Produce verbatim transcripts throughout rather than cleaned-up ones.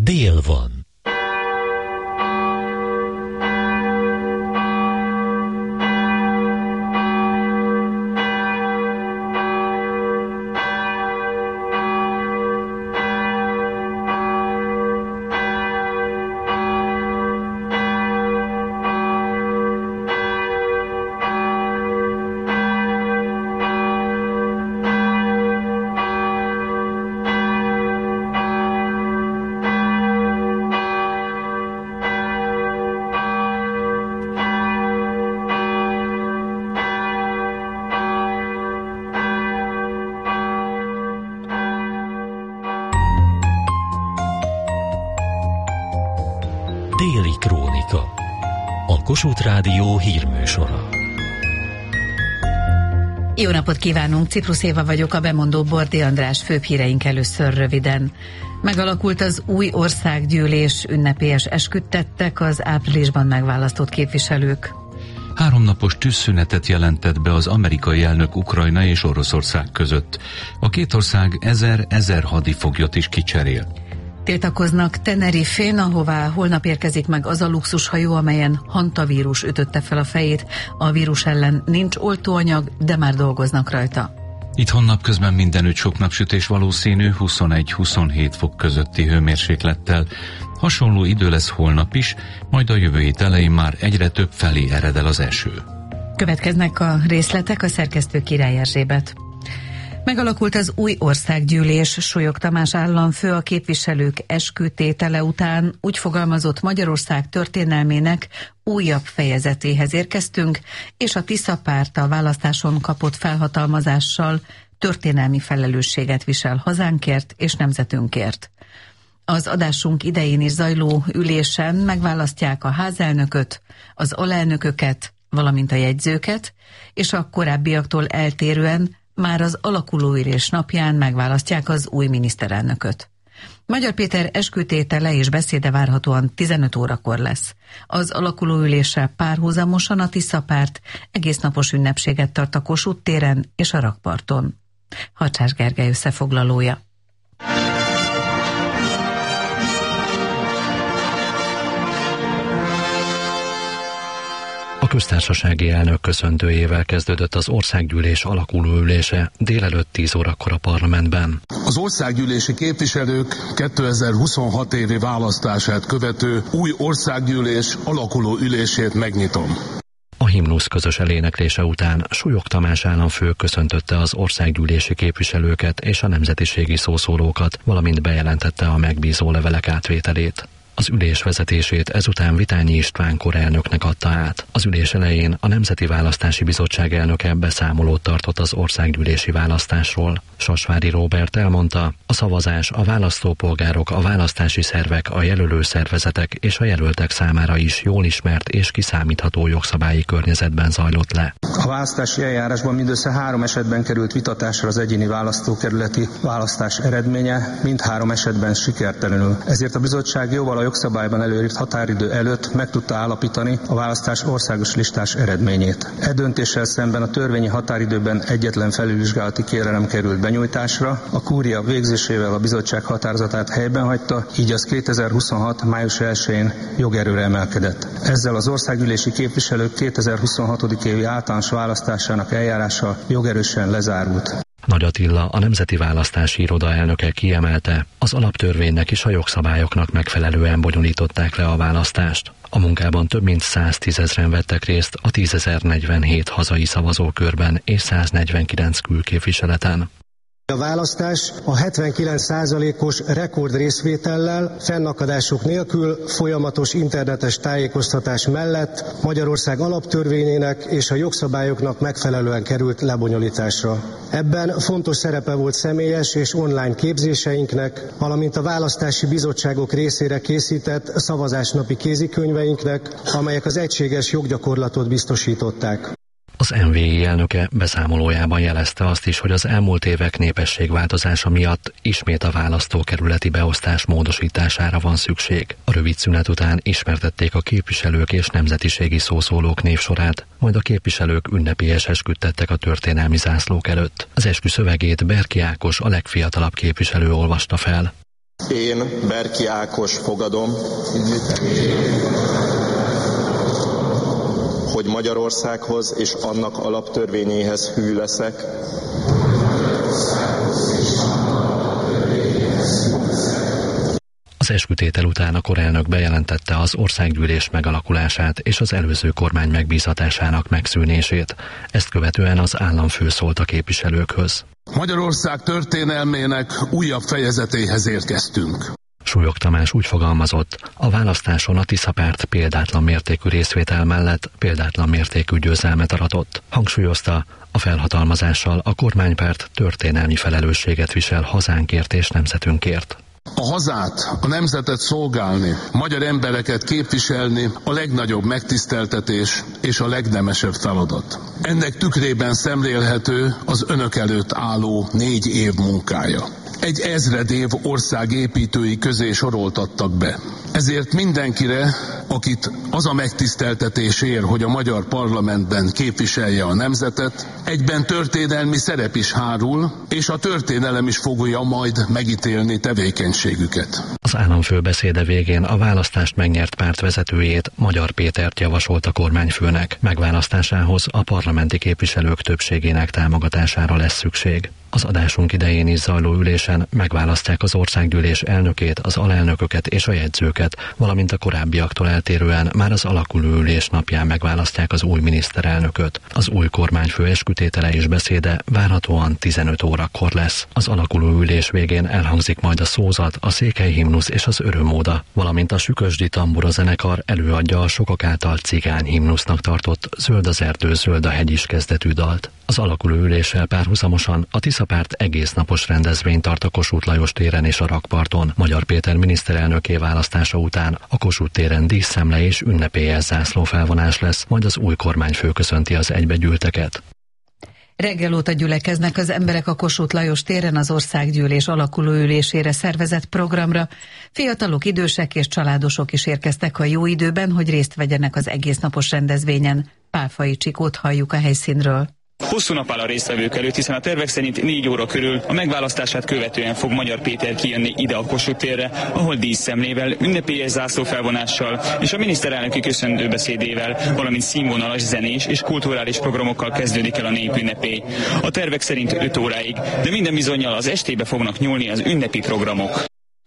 dél van. Déli Krónika, a Kossuth Rádió hírműsora. Jó napot kívánunk, Ciprus Éva vagyok, a bemondó Bordi András. Főbb híreink először röviden. Megalakult az új országgyűlés, ünnepélyes esküt tettek az áprilisban megválasztott képviselők. Háromnapos tűzszünetet jelentett be az amerikai elnök Ukrajna és Oroszország között. A két ország ezer-ezer hadifoglyot is kicserél. Tiltakoznak Tenerifén, ahová holnap érkezik meg az a luxushajó, amelyen hantavírus ütötte fel a fejét. A vírus ellen nincs oltóanyag, de már dolgoznak rajta. Itthon napközben mindenütt sok napsütés valószínű, huszonegy-huszonhét fok közötti hőmérséklettel. Hasonló idő lesz holnap is, majd a jövő hét elején már egyre több felé ered el az eső. Következnek a részletek, a szerkesztő Király Erzsébet. Megalakult az új országgyűlés, Súlyog Tamás államfő a képviselők eskütétele után úgy fogalmazott: Magyarország történelmének újabb fejezetéhez érkeztünk, és a Tisza párt a választáson kapott felhatalmazással történelmi felelősséget visel hazánkért és nemzetünkért. Az adásunk idején is zajló ülésen megválasztják a házelnököt, az alelnököket, valamint a jegyzőket, és a korábbiaktól eltérően már az alakulóülés napján megválasztják az új miniszterelnököt. Magyar Péter eskütétele és beszéde várhatóan tizenöt órakor lesz. Az alakulóüléssel párhuzamosan a Tisza párt egésznapos ünnepséget tart a Kossuth téren és a rakparton. Hacsás Gergely összefoglalója. A köztársasági elnök köszöntőjével kezdődött az országgyűlés alakulóülése délelőtt tíz órakor a parlamentben. Az országgyűlési képviselők kétezer-huszonhat évi választását követő új országgyűlés alakuló ülését megnyitom. A himnusz közös eléneklése után Súlyog Tamás államfő köszöntötte az országgyűlési képviselőket és a nemzetiségi szószólókat, valamint bejelentette a megbízó levelek átvételét. Az ülés vezetését ezután Vitányi István korelnöknek adta át. Az ülés elején a Nemzeti Választási Bizottság elnöke beszámolót tartott az országgyűlési választásról. Sasvári Róbert elmondta, a szavazás a választópolgárok, a választási szervek, a jelölő szervezetek és a jelöltek számára is jól ismert és kiszámítható jogszabályi környezetben zajlott le. A választási eljárásban mindössze három esetben került vitatásra az egyéni választókerületi választás eredménye, mindhárom esetben sikertelenül. Ezért a bizottság jóval a jogszabályban előírt határidő előtt meg tudta állapítani a választás országos listás eredményét. E döntéssel szemben a törvényi határidőben egyetlen felülvizsgálati kérelem került benyújtásra, a kúria végzésével a bizottság határozatát helyben hagyta, így az kétezer-huszonhat május elsején jogerőre emelkedett. Ezzel az országgyűlési képviselők kétezer-huszonhat. évi általános választásának eljárása jogerősen lezárult. Nagy Attila, a Nemzeti Választási Iroda elnöke kiemelte, az alaptörvénynek és a jogszabályoknak megfelelően bonyolították le a választást. A munkában több mint száztízezren vettek részt a tízezer-negyvenhét hazai szavazókörben és száznegyvenkilenc külképviseleten. A választás a hetvenkilenc százalékos rekord részvétellel, fennakadások nélkül, folyamatos internetes tájékoztatás mellett Magyarország alaptörvényének és a jogszabályoknak megfelelően került lebonyolításra. Ebben fontos szerepe volt személyes és online képzéseinknek, valamint a választási bizottságok részére készített szavazásnapi kézikönyveinknek, amelyek az egységes joggyakorlatot biztosították. Az em vé i elnöke beszámolójában jelezte azt is, hogy az elmúlt évek népességváltozása miatt ismét a választókerületi beosztás módosítására van szükség. A rövid szünet után ismertették a képviselők és nemzetiségi szószólók névsorát, majd a képviselők ünnepélyes esküt tettek a történelmi zászlók előtt. Az eskü szövegét Berki Ákos, a legfiatalabb képviselő olvasta fel. Én, Berki Ákos fogadom, hogy Magyarországhoz és annak alaptörvényéhez hű leszek, Az eskütétel után a korelnök bejelentette az országgyűlés megalakulását és az előző kormány megbízatásának megszűnését. Ezt követően az államfő szólt a képviselőkhöz. Magyarország történelmének újabb fejezetéhez érkeztünk. Súlyog Tamás úgy fogalmazott, a választáson a Tisza párt példátlan mértékű részvétel mellett példátlan mértékű győzelmet aratott. Hangsúlyozta, a felhatalmazással a kormánypárt történelmi felelősséget visel hazánkért és nemzetünkért. A hazát, a nemzetet szolgálni, magyar embereket képviselni a legnagyobb megtiszteltetés és a legnemesebb feladat. Ennek tükrében szemlélhető az önök előtt álló négy év munkája. Egy ezred év országépítői közé soroltattak be. Ezért mindenkire, akit az a megtiszteltetés ér, hogy a magyar parlamentben képviselje a nemzetet, egyben történelmi szerep is hárul, és a történelem is fogja majd megítélni tevékenységüket. Az államfő beszéde végén a választást megnyert párt vezetőjét, Magyar Pétert javasolt a kormányfőnek. Megválasztásához a parlamenti képviselők többségének támogatására lesz szükség. Az adásunk idején is zajló ülésen megválasztják az országgyűlés elnökét, az alelnököket és a jegyzőket, valamint a korábbiaktól eltérően már az alakuló ülés napján megválasztják az új miniszterelnököt. Az új kormányfő eskütétele és beszéde várhatóan tizenöt órakor lesz. Az alakuló ülés végén elhangzik majd a szózat, a székely himnusz és az örömóda, valamint a Sükösdi Tambura zenekar előadja a sokak által cigány himnusznak tartott Zöld az erdő, zöld a hegy is kezdetű dalt. Az alakuló üléssel párhuzamosan a Tisza párt egész napos rendezvényt tart a Kossuth Lajos téren és a Rakparton. Magyar Péter miniszterelnöké választása után a Kossuth téren díszszemle és ünnepélyes zászlófelvonás lesz, majd az új kormányfő köszönti az egybegyűlteket. Reggel óta gyülekeznek az emberek a Kossuth Lajos téren az országgyűlés alakuló ülésére szervezett programra. Fiatalok, idősek és családosok is érkeztek a jó időben, hogy részt vegyenek az egésznapos rendezvényen. Pálfai Csikót halljuk a helyszínről. Hosszú nap áll a résztvevők előtt, hiszen a tervek szerint négy óra körül a megválasztását követően fog Magyar Péter kijönni ide a Kossuth térre, ahol díszszemlével, ünnepélyes zászlófelvonással és a miniszterelnöki köszöntőbeszédével, valamint színvonalas zenés és kulturális programokkal kezdődik el a népünnepély. A tervek szerint öt óráig, de minden bizonnyal az estébe fognak nyúlni az ünnepi programok.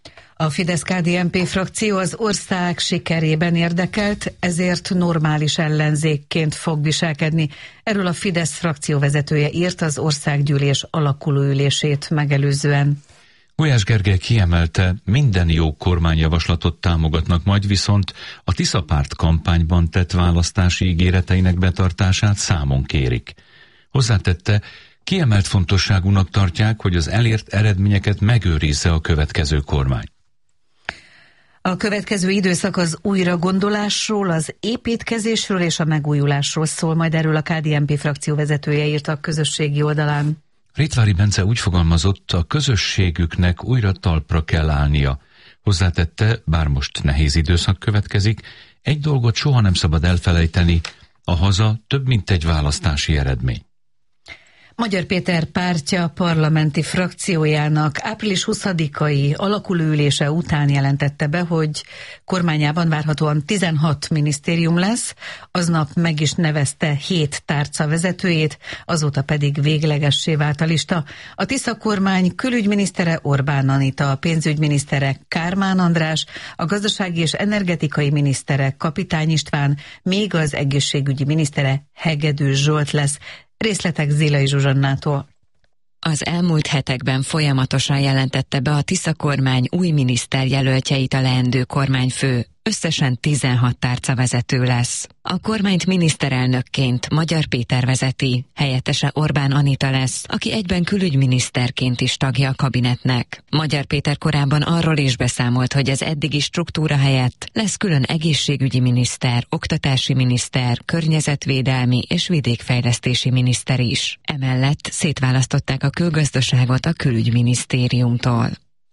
A Fidesz-ká dé en pé frakció az ország sikerében érdekelt, ezért normális ellenzékként fog viselkedni. Erről a Fidesz frakció vezetője írt az országgyűlés alakulóülését megelőzően. Gulyás Gergely kiemelte, minden jó kormányjavaslatot támogatnak, majd viszont a Tisza párt kampányban tett választási ígéreteinek betartását számon kérik. Hozzátette, kiemelt fontosságúnak tartják, hogy az elért eredményeket megőrizze a következő kormány. A következő időszak az újragondolásról, az építkezésről és a megújulásról szól, majd erről a ká dé en pé frakció vezetője írt a közösségi oldalán. Rittvári Bence úgy fogalmazott, a közösségüknek újra talpra kell állnia. Hozzátette, bár most nehéz időszak következik, egy dolgot soha nem szabad elfelejteni, a haza több mint egy választási eredmény. Magyar Péter pártja parlamenti frakciójának április huszadikai alakulóülése után jelentette be, hogy kormányában várhatóan tizenhat minisztérium lesz, aznap meg is nevezte hét tárca vezetőjét, azóta pedig véglegessé vált a lista. A Tisza kormány külügyminisztere Orbán Anita, a pénzügyminisztere Kármán András, a gazdasági és energetikai minisztere Kapitány István, még az egészségügyi minisztere Hegedűs Zsolt lesz. Részletek Zélai Zsuzsannától. Az elmúlt hetekben folyamatosan jelentette be a Tisza kormány új miniszterjelöltjeit a leendő kormányfő. Összesen tizenhat tárcavezető lesz. A kormányt miniszterelnökként Magyar Péter vezeti, helyettese Orbán Anita lesz, aki egyben külügyminiszterként is tagja a kabinetnek. Magyar Péter korábban arról is beszámolt, hogy az eddigi struktúra helyett lesz külön egészségügyi miniszter, oktatási miniszter, környezetvédelmi és vidékfejlesztési miniszter is. Emellett szétválasztották a külgazdaságot a külügyminisztériumtól.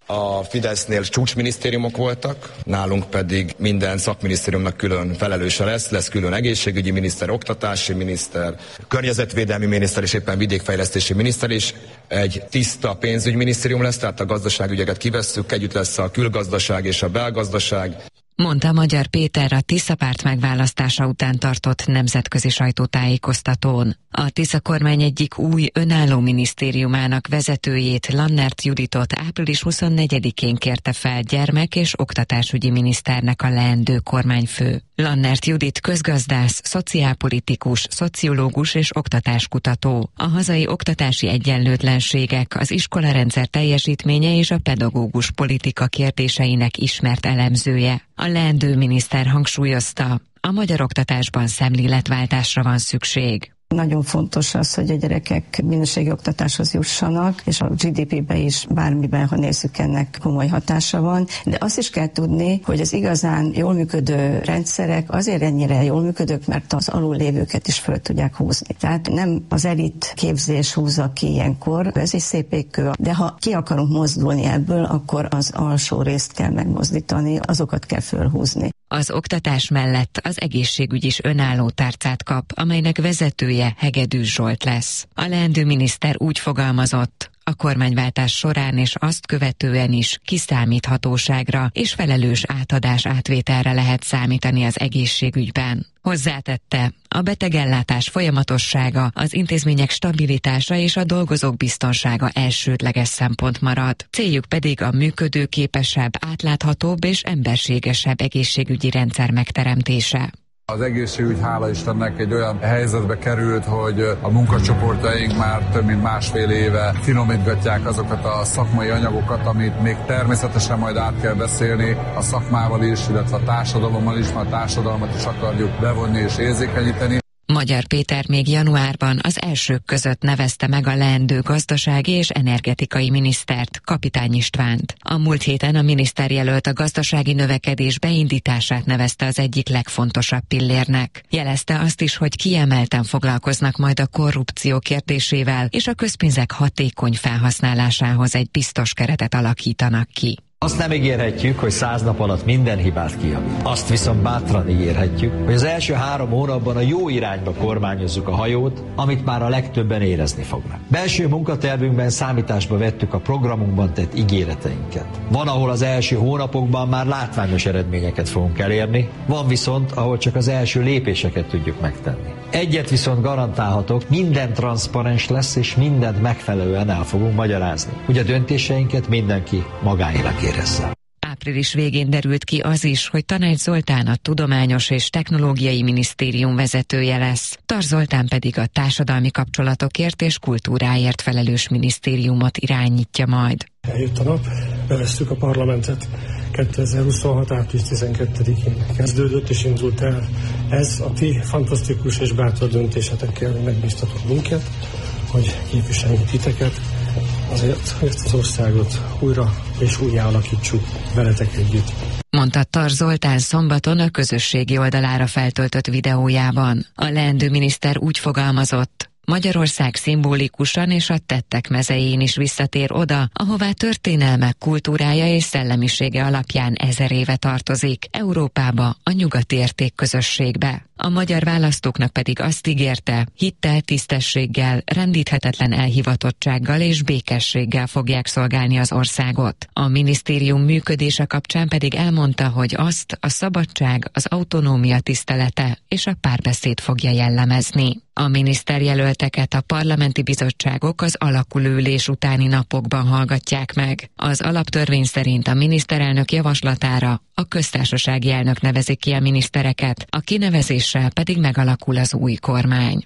A Fidesznél csúcsminisztériumok voltak, nálunk pedig minden szakminisztériumnak külön felelőse lesz, lesz külön egészségügyi miniszter, oktatási miniszter, környezetvédelmi miniszter és éppen vidékfejlesztési miniszter is. Egy tiszta pénzügyminisztérium lesz, tehát a gazdaságügyeket kivesszük, együtt lesz a külgazdaság és a belgazdaság. Mondta Magyar Péter a Tisza párt megválasztása után tartott nemzetközi sajtótájékoztatón. A Tisza kormány egyik új önálló minisztériumának vezetőjét, Lannert Juditot április huszonnegyedikén kérte fel gyermek- és oktatásügyi miniszternek a leendő kormányfő. Lannert Judit közgazdász, szociálpolitikus, szociológus és oktatáskutató. A hazai oktatási egyenlőtlenségek, az iskolarendszer teljesítménye és a pedagógus politika kérdéseinek ismert elemzője. A leendő miniszter hangsúlyozta, a magyar oktatásban szemléletváltásra van szükség. Nagyon fontos az, hogy a gyerekek minőségi oktatáshoz jussanak, és a gé dé pé-be is bármiben, ha nézzük, ennek komoly hatása van. De azt is kell tudni, hogy az igazán jól működő rendszerek azért ennyire jól működők, mert az alullévőket is föl tudják húzni. Tehát nem az elit képzés húzza ki ilyenkor, ez is szép égkő, de ha ki akarunk mozdulni ebből, akkor az alsó részt kell megmozdítani, azokat kell fölhúzni. Az oktatás mellett az egészségügy is önálló tárcát kap, amelynek vezetője Hegedűs Zsolt lesz. A leendő miniszter úgy fogalmazott, a kormányváltás során és azt követően is kiszámíthatóságra és felelős átadás átvételre lehet számítani az egészségügyben. Hozzátette, a betegellátás folyamatossága, az intézmények stabilitása és a dolgozók biztonsága elsődleges szempont marad. Céljuk pedig a működőképesebb, átláthatóbb és emberségesebb egészségügyi rendszer megteremtése. Az egészségügy, hála Istennek, egy olyan helyzetbe került, hogy a munkacsoportjaink már több mint másfél éve finomítgatják azokat a szakmai anyagokat, amit még természetesen majd át kell beszélni a szakmával is, illetve a társadalommal is, mert a társadalmat is akarjuk bevonni és érzékenyíteni. Magyar Péter még januárban az elsők között nevezte meg a leendő gazdasági és energetikai minisztert, Kapitány Istvánt. A múlt héten a miniszterjelölt a gazdasági növekedés beindítását nevezte az egyik legfontosabb pillérnek. Jelezte azt is, hogy kiemelten foglalkoznak majd a korrupció kérdésével, és a közpénzek hatékony felhasználásához egy biztos keretet alakítanak ki. Azt nem ígérhetjük, hogy száz nap alatt minden hibát kijavít. Azt viszont bátran ígérhetjük, hogy az első három hónapban a jó irányba kormányozzuk a hajót, amit már a legtöbben érezni fognak. Belső munkatervünkben számításba vettük a programunkban tett ígéreteinket. Van, ahol az első hónapokban már látványos eredményeket fogunk elérni, van viszont, ahol csak az első lépéseket tudjuk megtenni. Egyet viszont garantálhatok, minden transzparens lesz, és mindent megfelelően el fogunk magyarázni, hogy a döntéseinket mindenki magáénak érezze. Április végén derült ki az is, hogy Tanács Zoltán a Tudományos és Technológiai Minisztérium vezetője lesz, Tar Zoltán pedig a társadalmi kapcsolatokért és kultúráért felelős minisztériumot irányítja majd. Eljött a nap, beveztük a parlamentet, kétezer-huszonhat. április tizenkettedikén kezdődött és indult el. Ez a ti fantasztikus és bátor döntésetekkel megbíztatott minket, hogy képviseljünk titeket, azért, hogy ezt az országot újra és újjá alakítsuk veletek együtt. Mondta Tar Zoltán szombaton a közösségi oldalára feltöltött videójában. A leendő miniszter úgy fogalmazott, Magyarország szimbolikusan és a tettek mezején is visszatér oda, ahová történelme, kultúrája és szellemisége alapján ezer éve tartozik, Európába, a nyugati értékközösségbe. A magyar választóknak pedig azt ígérte, hittel, tisztességgel, rendíthetetlen elhivatottsággal és békességgel fogják szolgálni az országot. A minisztérium működése kapcsán pedig elmondta, hogy azt a szabadság, az autonómia tisztelete és a párbeszéd fogja jellemezni. A miniszterjelölteket a parlamenti bizottságok az alakulőülés utáni napokban hallgatják meg. Az alaptörvény szerint a miniszterelnök javaslatára a köztársasági elnök nevezi ki a minisztereket, a kinevezéssel pedig megalakul az új kormány.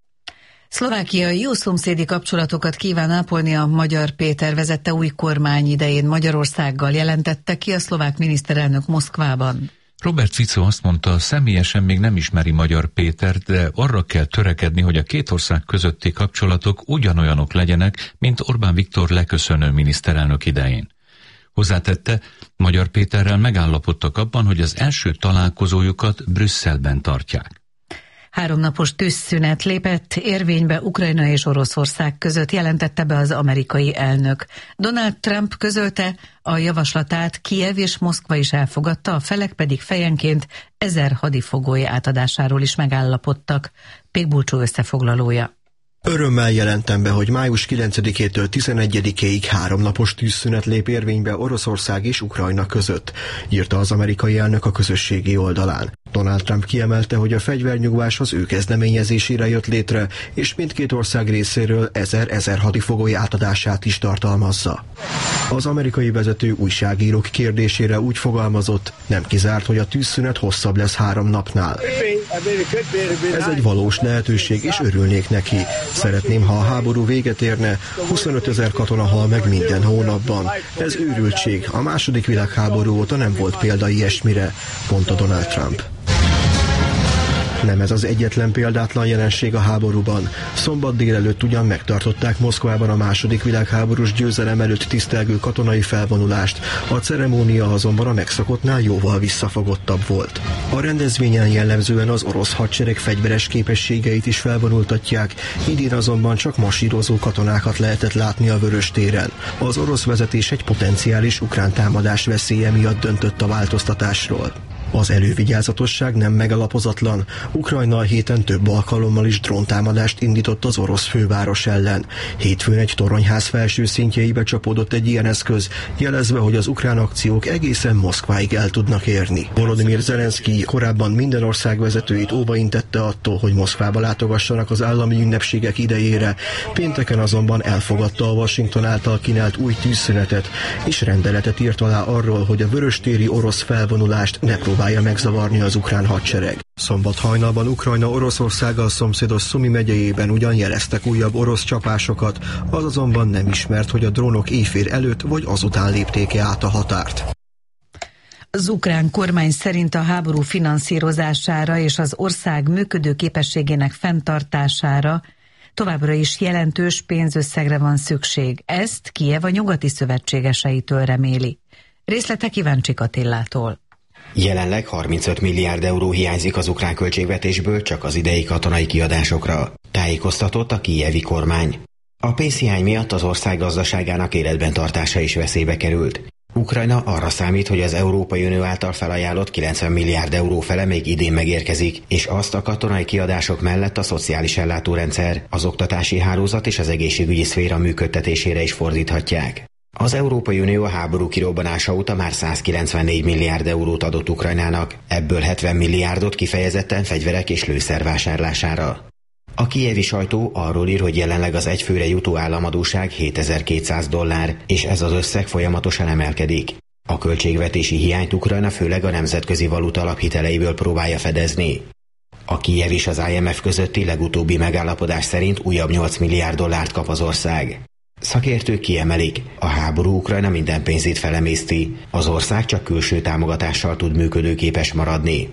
Szlovákia jó szomszédi kapcsolatokat kíván ápolni a Magyar Péter vezette új kormány idején Magyarországgal, jelentette ki a szlovák miniszterelnök Moszkvában. Robert Fico azt mondta, személyesen még nem ismeri Magyar Pétert, de arra kell törekedni, hogy a két ország közötti kapcsolatok ugyanolyanok legyenek, mint Orbán Viktor leköszönő miniszterelnök idején. Hozzátette, Magyar Péterrel megállapodtak abban, hogy az első találkozójukat Brüsszelben tartják. Háromnapos tűzszünet lépett érvénybe Ukrajna és Oroszország között, jelentette be az amerikai elnök. Donald Trump közölte, a javaslatát Kijev és Moszkva is elfogadta, a felek pedig fejenként ezer hadifogoly átadásáról is megállapodtak. Pék Bulcsó összefoglalója. Örömmel jelentem be, hogy május kilencedikétől tizenegyedikéig háromnapos tűzszünet lép érvénybe Oroszország és Ukrajna között, írta az amerikai elnök a közösségi oldalán. Donald Trump kiemelte, hogy a fegyvernyugvás az ő kezdeményezésére jött létre, és mindkét ország részéről ezer-ezer hadifogoly átadását is tartalmazza. Az amerikai vezető újságírók kérdésére úgy fogalmazott, nem kizárt, hogy a tűzszünet hosszabb lesz három napnál. Ez egy valós lehetőség, és örülnék neki. Szeretném, ha a háború véget érne, huszonötezer katona hal meg minden hónapban. Ez őrültség, a második világháború óta nem volt példa ilyesmire, mondta Donald Trump. Nem ez az egyetlen példátlan jelenség a háborúban. Szombat délelőtt ugyan megtartották Moszkvában a második világháborús győzelem előtt tisztelgő katonai felvonulást, a ceremónia azonban a megszokottnál jóval visszafogottabb volt. A rendezvényen jellemzően az orosz hadsereg fegyveres képességeit is felvonultatják, idén azonban csak masírozó katonákat lehetett látni a Vöröstéren. Az orosz vezetés egy potenciális ukrán támadás veszélye miatt döntött a változtatásról. Az elővigyázatosság nem megalapozatlan. Ukrajna a héten több alkalommal is dróntámadást indított az orosz főváros ellen. Hétfőn egy toronyház felső szintjeibe csapódott egy ilyen eszköz, jelezve, hogy az ukrán akciók egészen Moszkváig el tudnak érni. Volodymyr Zelenszky korábban minden ország vezetőit óvaintette attól, hogy Moszkvába látogassanak az állami ünnepségek idejére. Pénteken azonban elfogadta a Washington által kínált új tűzszünetet, és rendeletet írt alá arról, hogy a vöröstéri orosz felvonulást ne próbálja megzavarni az ukrán hadsereg. Szombat hajnalban Ukrajna Oroszországgal szomszédos Szumi megyejében ugyan jeleztek újabb orosz csapásokat, az azonban nem ismert, hogy a drónok éjfél előtt vagy azután lépték-e át a határt. Az ukrán kormány szerint a háború finanszírozására és az ország működő képességének fenntartására továbbra is jelentős pénzösszegre van szükség. Ezt Kijev a nyugati szövetségeseitől reméli. Részletek Iváncsik Attillától. Jelenleg harmincöt milliárd euró hiányzik az ukrán költségvetésből csak az idei katonai kiadásokra, tájékoztatott a kijevi kormány. A pénzhiány miatt az ország gazdaságának életben tartása is veszélybe került. Ukrajna arra számít, hogy az Európai Unió által felajánlott kilencven milliárd euró fele még idén megérkezik, és azt a katonai kiadások mellett a szociális ellátórendszer, az oktatási hálózat és az egészségügyi szféra működtetésére is fordíthatják. Az Európai Unió a háború kirobbanása óta már százkilencvennégy milliárd eurót adott Ukrajnának, ebből hetven milliárdot kifejezetten fegyverek és lőszer vásárlására. A kijevi sajtó arról ír, hogy jelenleg az egyfőre jutó államadósság hétezer-kétszáz dollár, és ez az összeg folyamatosan emelkedik. A költségvetési hiányt Ukrajna főleg a nemzetközi valuta alaphiteleiből próbálja fedezni. A Kijev és az I M F közötti legutóbbi megállapodás szerint újabb nyolc milliárd dollárt kap az ország. Szakértők kiemelik, a háború Ukrajna minden pénzét felemészti, az ország csak külső támogatással tud működőképes maradni.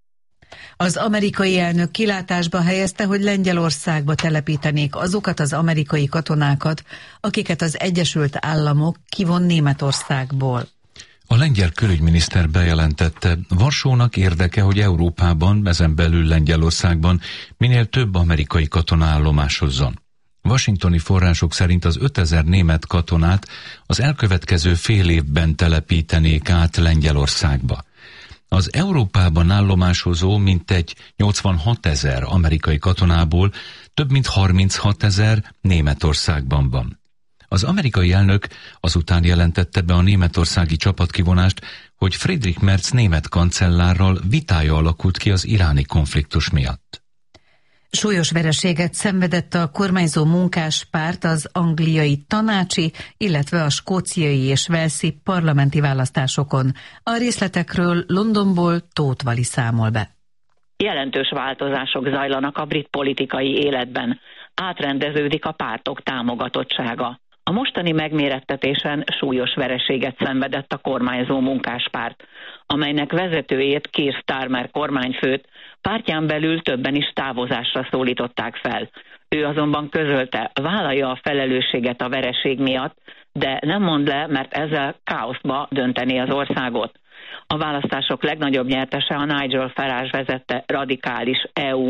Az amerikai elnök kilátásba helyezte, hogy Lengyelországba telepítenék azokat az amerikai katonákat, akiket az Egyesült Államok kivon Németországból. A lengyel külügyminiszter bejelentette, Varsónak érdeke, hogy Európában, ezen belül Lengyelországban minél több amerikai katona állomásozzon. Washingtoni források szerint az ötezer német katonát az elkövetkező fél évben telepítenék át Lengyelországba. Az Európában állomásozó mintegy nyolcvanhatezer amerikai katonából több mint harminchatezer Németországban van. Az amerikai elnök azután jelentette be a németországi csapatkivonást, hogy Friedrich Merz német kancellárral vitája alakult ki az iráni konfliktus miatt. Súlyos vereséget szenvedett a kormányzó munkáspárt az angliai tanácsi, illetve a skóciai és walesi parlamenti választásokon. A részletekről Londonból Tóth Vali számol be. Jelentős változások zajlanak a brit politikai életben. Átrendeződik a pártok támogatottsága. A mostani megmérettetésen súlyos vereséget szenvedett a kormányzó munkáspárt, amelynek vezetőjét, Keir Starmer kormányfőt pártján belül többen is távozásra szólították fel. Ő azonban közölte, vállalja a felelősséget a vereség miatt, de nem mond le, mert ezzel káoszba dönteni az országot. A választások legnagyobb nyertese a Nigel Farage vezette radikális E U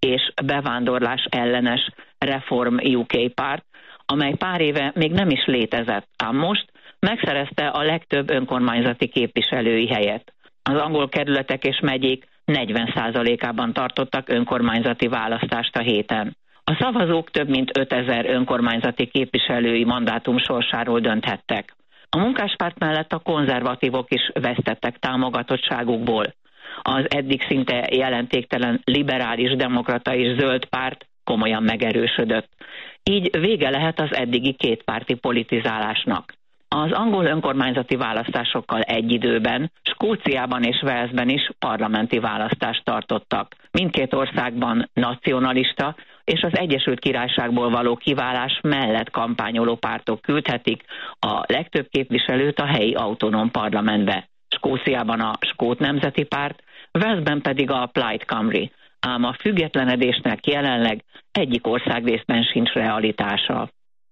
és bevándorlás ellenes Reform u ká párt, amely pár éve még nem is létezett, ám most megszerezte a legtöbb önkormányzati képviselői helyet. Az angol kerületek és megyék negyven százalékában tartottak önkormányzati választást a héten. A szavazók több mint ötezer önkormányzati képviselői mandátum sorsáról dönthettek. A munkáspárt mellett a konzervatívok is vesztettek támogatottságukból. Az eddig szinte jelentéktelen liberális, demokrata és zöld párt komolyan megerősödött. Így vége lehet az eddigi kétpárti politizálásnak. Az angol önkormányzati választásokkal egy időben Skóciában és Walesben is parlamenti választást tartottak. Mindkét országban nacionalista és az Egyesült Királyságból való kiválás mellett kampányoló pártok küldhetik a legtöbb képviselőt a helyi autonóm parlamentbe. Skóciában a Skót Nemzeti Párt, Walesben pedig a Plaid Cymru, ám a függetlenedésnek jelenleg egyik országrészben sincs realitása.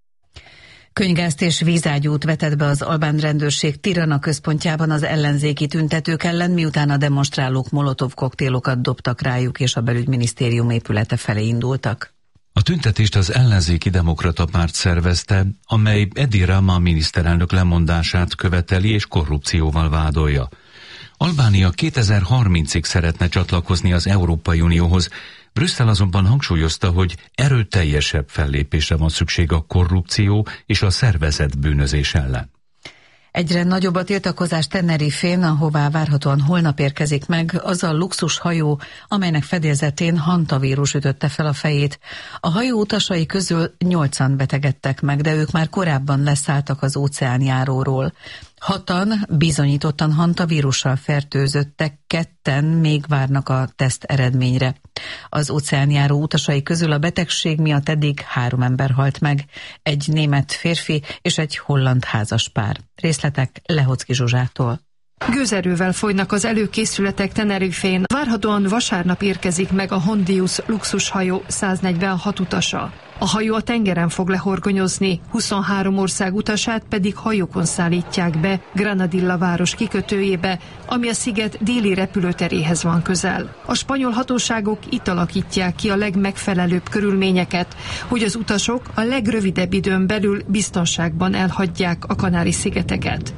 Könygázt és vízágyút vetett be az albán rendőrség Tirana központjában az ellenzéki tüntetők ellen, miután a demonstrálók molotov koktélokat dobtak rájuk, és a belügyminisztérium épülete felé indultak. A tüntetést az ellenzéki demokrata párt szervezte, amely Edi Rama miniszterelnök lemondását követeli és korrupcióval vádolja. Albánia kétezer-harmincig szeretne csatlakozni az Európai Unióhoz, Brüsszel azonban hangsúlyozta, hogy erőteljesebb fellépésre van szükség a korrupció és a szervezett bűnözés ellen. Egyre nagyobb a tiltakozás Tenerifén, ahová várhatóan holnap érkezik meg az a luxushajó, amelynek fedélzetén hantavírus ütötte fel a fejét. A hajó utasai közül nyolcan betegedtek meg, de ők már korábban leszálltak az óceánjáróról. Hatan bizonyítottan hantavírussal fertőzöttek, ketten még várnak a teszt eredményre. Az óceánjáró utasai közül a betegség miatt eddig három ember halt meg, egy német férfi és egy holland házaspár. Részletek Lehocki Zsuzsától. Gőzerővel folynak az előkészületek Tenerifén. Várhatóan vasárnap érkezik meg a Hondius luxushajó száznegyvenhat utasa. A hajó a tengeren fog lehorgonyozni, huszonhárom ország utasát pedig hajókon szállítják be Granadilla város kikötőjébe, ami a sziget déli repülőteréhez van közel. A spanyol hatóságok itt alakítják ki a legmegfelelőbb körülményeket, hogy az utasok a legrövidebb időn belül biztonságban elhagyják a Kanári-szigeteket.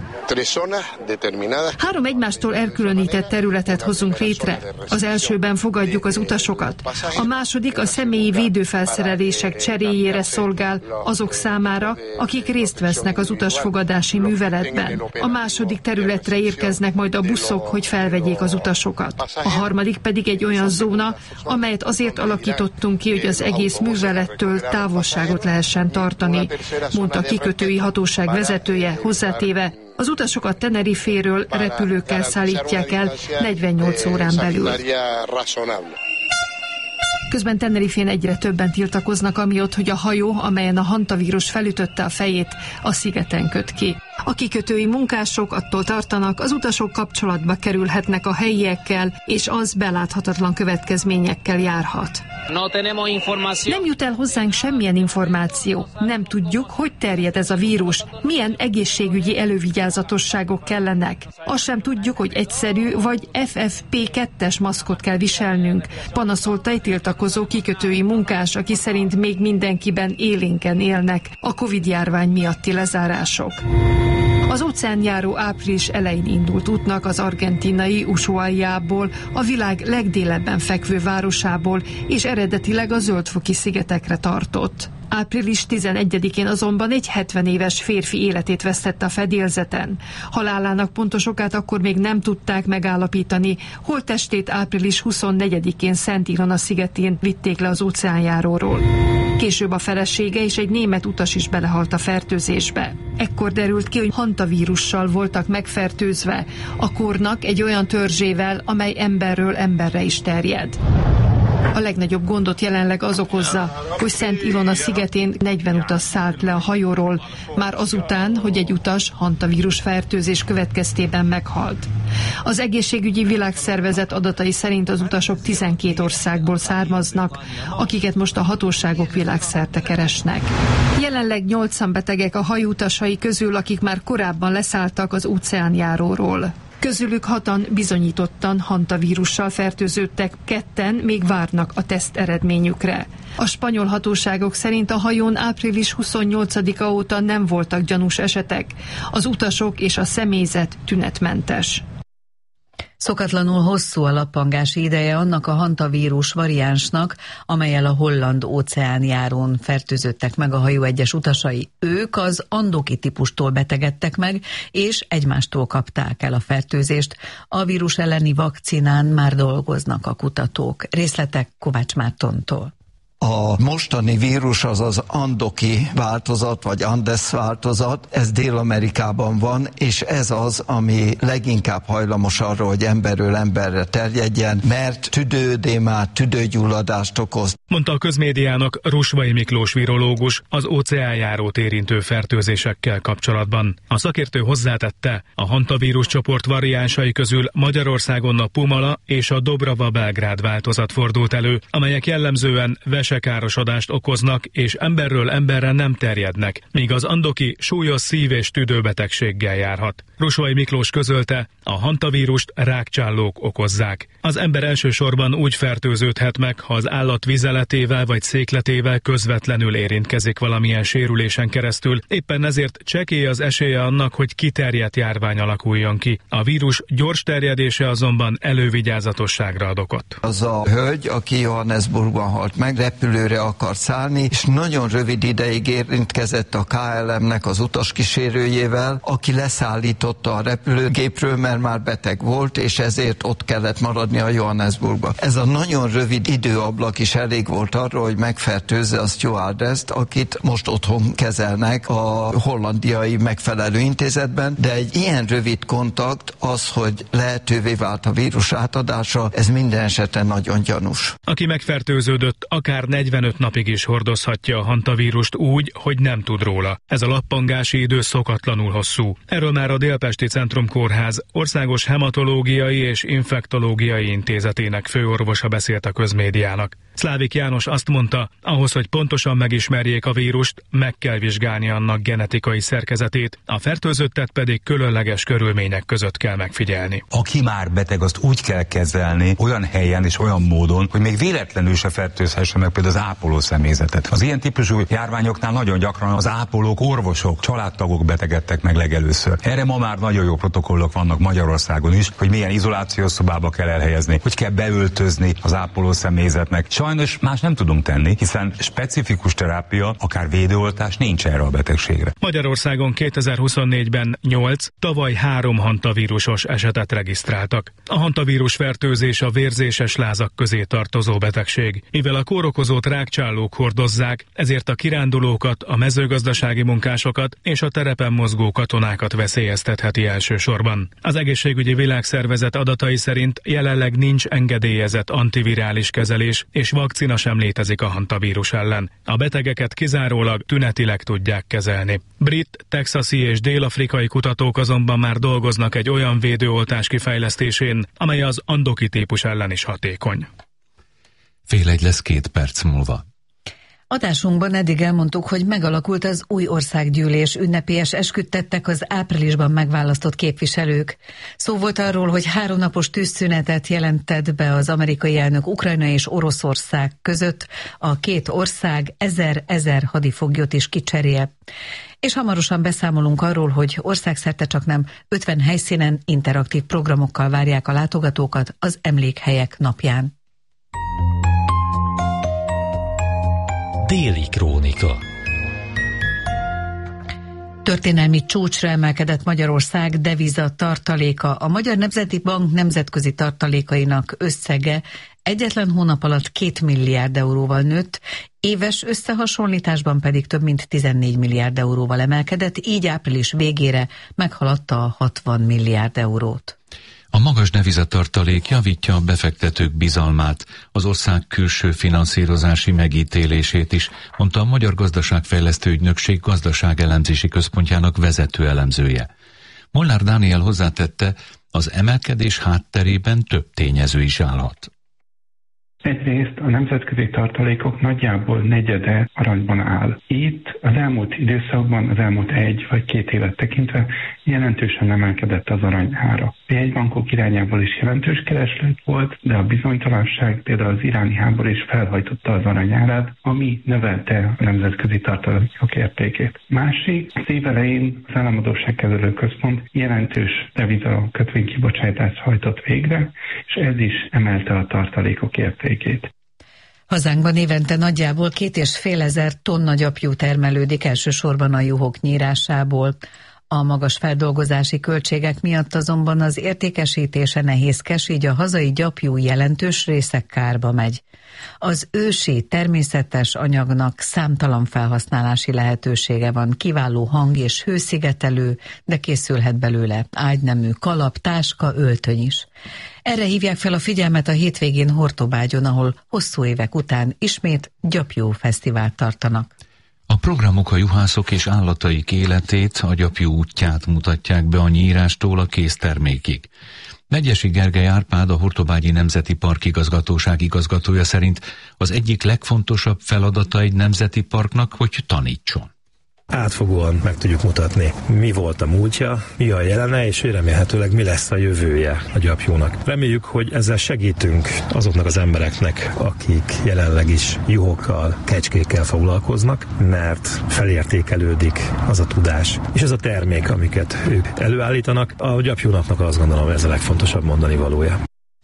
Három egymástól elkülönített területet hozunk létre. Az elsőben fogadjuk az utasokat. A második a személyi védőfelszerelések cseréjére szolgál azok számára, akik részt vesznek az utasfogadási műveletben. A második területre érkeznek majd a buszok, hogy felvegyék az utasokat. A harmadik pedig egy olyan zóna, amelyet azért alakítottunk ki, hogy az egész művelettől távolságot lehessen tartani, mondta a kikötői hatóság vezetője, hozzátéve, az utasokat Teneriféről repülőkkel szállítják el negyvennyolc órán belül. Közben Tenerifén egyre többen tiltakoznak amiatt, hogy a hajó, amelyen a hantavírus felütötte a fejét, a szigeten köt ki. A kikötői munkások attól tartanak, az utasok kapcsolatba kerülhetnek a helyiekkel, és az beláthatatlan következményekkel járhat. Nem jut el hozzánk semmilyen információ. Nem tudjuk, hogy terjed ez a vírus, milyen egészségügyi elővigyázatosságok kellenek. Azt sem tudjuk, hogy egyszerű vagy F F P kettes maszkot kell viselnünk, panaszolta egy tiltakozó kikötői munkás, aki szerint még mindenkiben élénken élnek a Covid-járvány miatti lezárások. Az óceánjáró április elején indult útnak az argentinai Ushuaiából, a világ legdélebben fekvő városából, és eredetileg a Zöldfoki szigetekre tartott. április tizenegyedikén azonban egy hetven éves férfi életét vesztette a fedélzeten. Halálának pontos okát akkor még nem tudták megállapítani, holttestét április huszonnegyedikén Szent Ilona szigetén vitték le az óceánjáróról. Később a felesége és egy német utas is belehalt a fertőzésbe. Ekkor derült ki, hogy hantavírussal voltak megfertőzve, a kornak egy olyan törzsével, amely emberről emberre is terjed. A legnagyobb gondot jelenleg az okozza, hogy Szent Ilona szigetén negyven utas szállt le a hajóról, már azután, hogy egy utas hantavírus fertőzés következtében meghalt. Az Egészségügyi Világszervezet adatai szerint az utasok tizenkét országból származnak, akiket most a hatóságok világszerte keresnek. Jelenleg nyolcan betegek a hajó utasai közül, akik már korábban leszálltak az óceánjáróról. Közülük hatan bizonyítottan hantavírussal fertőződtek, ketten még várnak a teszt eredményükre. A spanyol hatóságok szerint a hajón április huszonnyolcadika óta nem voltak gyanús esetek. Az utasok és a személyzet tünetmentes. Szokatlanul hosszú a lappangási ideje annak a hantavírus variánsnak, amellyel a holland óceánjárón fertőzöttek meg a hajó egyes utasai. Ők az andoki típustól betegedtek meg, és egymástól kapták el a fertőzést. A vírus elleni vakcinán már dolgoznak a kutatók. Részletek Kovács Mártontól. A mostani vírus az az andoki változat, vagy Andes változat, ez Dél-Amerikában van, és ez az, ami leginkább hajlamos arra, hogy emberről emberre terjedjen, mert tüdőödémát, tüdőgyulladást okoz. Mondta a közmédiának Rusvai Miklós virológus az óceánjárót érintő fertőzésekkel kapcsolatban. A szakértő hozzátette, a hantavírus csoport variánsai közül Magyarországon a Pumala és a Dobrava-Belgrád változat fordult elő, amelyek jellemzően vesekárosodást okoznak és emberről emberre nem terjednek, míg az andoki súlyos szív- és tüdőbetegséggel járhat. Rusvai Miklós közölte, a hantavírust rákcsálók okozzák. Az ember elsősorban úgy fertőződhet meg, ha az állat vizeletével vagy székletével közvetlenül érintkezik valamilyen sérülésen keresztül, éppen ezért csekély az esélye annak, hogy kiterjedt járvány alakuljon ki. A vírus gyors terjedése azonban elővigyázatosságra ad okot. Az a hölgy, aki Johannesburgban halt meg, repülőre akart szállni, és nagyon rövid ideig érintkezett a ká el em-nek az utaskísérőjével, aki leszállította a repülőgépről, mert már beteg volt, és ezért ott kellett maradni a Johannesburgba. Ez a nagyon rövid időablak is elég volt arra, hogy megfertőzze a stewardesst, akit most otthon kezelnek a hollandiai megfelelő intézetben, de egy ilyen rövid kontakt az, hogy lehetővé vált a vírus átadása, ez minden esetben nagyon gyanús. Aki megfertőződött, akár negyvenöt napig is hordozhatja a hantavírust úgy, hogy nem tud róla. Ez a lappangási idő szokatlanul hosszú. Erről már a Délpesti Centrumkórház Országos Hematológiai és Infektológiai Intézetének főorvosa beszélt a közmédiának. Szlávik János azt mondta, ahhoz, hogy pontosan megismerjék a vírust, meg kell vizsgálni annak genetikai szerkezetét, a fertőzöttet pedig különleges körülmények között kell megfigyelni. Aki már beteg, azt úgy kell kezelni, olyan helyen és olyan módon, hogy még véletlenül se fertőzhesse meg például az ápoló személyzetet. Az ilyen típusú járványoknál nagyon gyakran az ápolók, orvosok, családtagok betegedtek meg legelőször. Erre ma már nagyon jó protokollok vannak Magyarországon is, hogy milyen izolációs szobába kell elhelyezni, hogy kell beöltözni az ápoló személyzetnek. Sajnos más nem tudunk tenni, hiszen specifikus terápia, akár védőoltás nincs erre a betegségre. Magyarországon kétezer-huszonnégyben nyolc, tavaly három hantavírusos esetet regisztráltak. A hantavírus fertőzés a vérzéses lázak közé tartozó betegség. Mivel a kórokozót rákcsálók hordozzák, ezért a kirándulókat, a mezőgazdasági munkásokat és a terepen mozgó katonákat veszélyeztetheti elsősorban. Az Egészségügyi Világszervezet adatai szerint jelenleg nincs engedélyezett antivirális kezelés, és vakcina sem létezik a hantavírus ellen. A betegeket kizárólag tünetileg tudják kezelni. Brit, texasi és dél-afrikai kutatók azonban már dolgoznak egy olyan védőoltás kifejlesztésén, amely az andoki típus ellen is hatékony. Fél egy lesz két perc múlva. Adásunkban eddig elmondtuk, hogy megalakult az új országgyűlés, ünnepélyes esküt tettek az áprilisban megválasztott képviselők. Szó volt arról, hogy háromnapos tűzszünetet jelentett be az amerikai elnök Ukrajna és Oroszország között, a két ország ezer-ezer hadifoglyot is kicserél. És hamarosan beszámolunk arról, hogy országszerte csaknem ötven helyszínen interaktív programokkal várják a látogatókat az Emlékhelyek napján. Déli krónika. Történelmi csúcsra emelkedett Magyarország deviza tartaléka. A Magyar Nemzeti Bank nemzetközi tartalékainak összege egyetlen hónap alatt két milliárd euróval nőtt, éves összehasonlításban pedig több mint tizennégy milliárd euróval emelkedett, így április végére meghaladta a hatvan milliárd eurót. A magas devizatartalék javítja a befektetők bizalmát, az ország külső finanszírozási megítélését is, mondta a Magyar Gazdaságfejlesztő Ügynökség gazdaságelemzési központjának vezető elemzője. Molnár Dániel hozzátette, az emelkedés hátterében több tényező is állhat. Egyrészt a nemzetközi tartalékok nagyjából negyede aranyban áll. Itt az elmúlt időszakban, az elmúlt egy vagy két évet tekintve jelentősen emelkedett az arany ára. A jegybankok irányából is jelentős kereslet volt, de a bizonytalanság, például az iráni háború is felhajtotta az aranyárát, ami növelte a nemzetközi tartalékok értékét. Másik, az év elején az Államadósságkezelő Központ jelentős deviza kötvénykibocsátást hajtott végre, és ez is emelte a tartalékok értékét. Hazánkban évente nagyjából két és fél ezer tonna gyapjú termelődik, elsősorban a juhok nyírásából. A magas feldolgozási költségek miatt azonban az értékesítése nehézkes, így a hazai gyapjú jelentős része kárba megy. Az ősi, természetes anyagnak számtalan felhasználási lehetősége van, kiváló hang- és hőszigetelő, de készülhet belőle ágynemű, kalap, táska, öltöny is. Erre hívják fel a figyelmet a hétvégén Hortobágyon, ahol hosszú évek után ismét gyapjú fesztivált tartanak. A programok a juhászok és állataik életét, a gyapjú útját mutatják be a nyírástól a késztermékig. Megyesi Gergely Árpád, a Hortobágyi Nemzeti Park igazgatóság igazgatója szerint az egyik legfontosabb feladata egy nemzeti parknak, hogy tanítson. Átfogóan meg tudjuk mutatni, mi volt a múltja, mi a jelene, és remélhetőleg mi lesz a jövője a gyapjúnak. Reméljük, hogy ezzel segítünk azoknak az embereknek, akik jelenleg is juhokkal, kecskékkel foglalkoznak, mert felértékelődik az a tudás, és ez a termék, amiket ők előállítanak. A gyapjúnapnak azt gondolom, ez a legfontosabb mondani valója.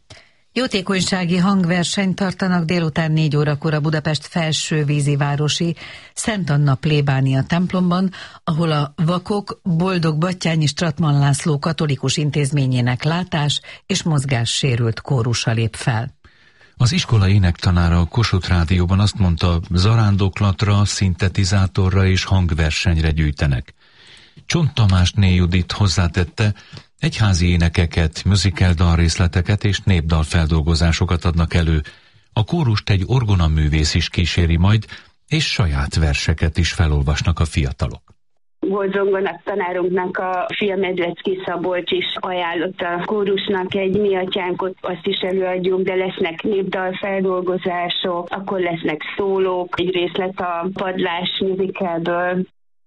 Jótékonysági hangversenyt tartanak délután négy órakor a Budapest felsővízi városi Szent Anna plébánia templomban, ahol a vakok Boldog Batthyány Stratman László katolikus intézményének látás és mozgássérült kórusa lép fel. Az iskola énektanára a Kossuth Rádióban azt mondta, zarándoklatra, szintetizátorra és hangversenyre gyűjtenek. Csont Tamásné Judit hozzátette, egyházi énekeket, musical dalrészleteket és népdalfeldolgozásokat adnak elő. A kórust egy orgonaművész is kíséri majd, és saját verseket is felolvasnak a fiatalok. Volt zongonak tanárunknak a fia Medlecki Szabolcs is ajánlott a kórusnak egy Mi Atyánkot, azt is előadjuk, de lesznek népdalfeldolgozások, akkor lesznek szólók, egy részlet a Padlás musicalből.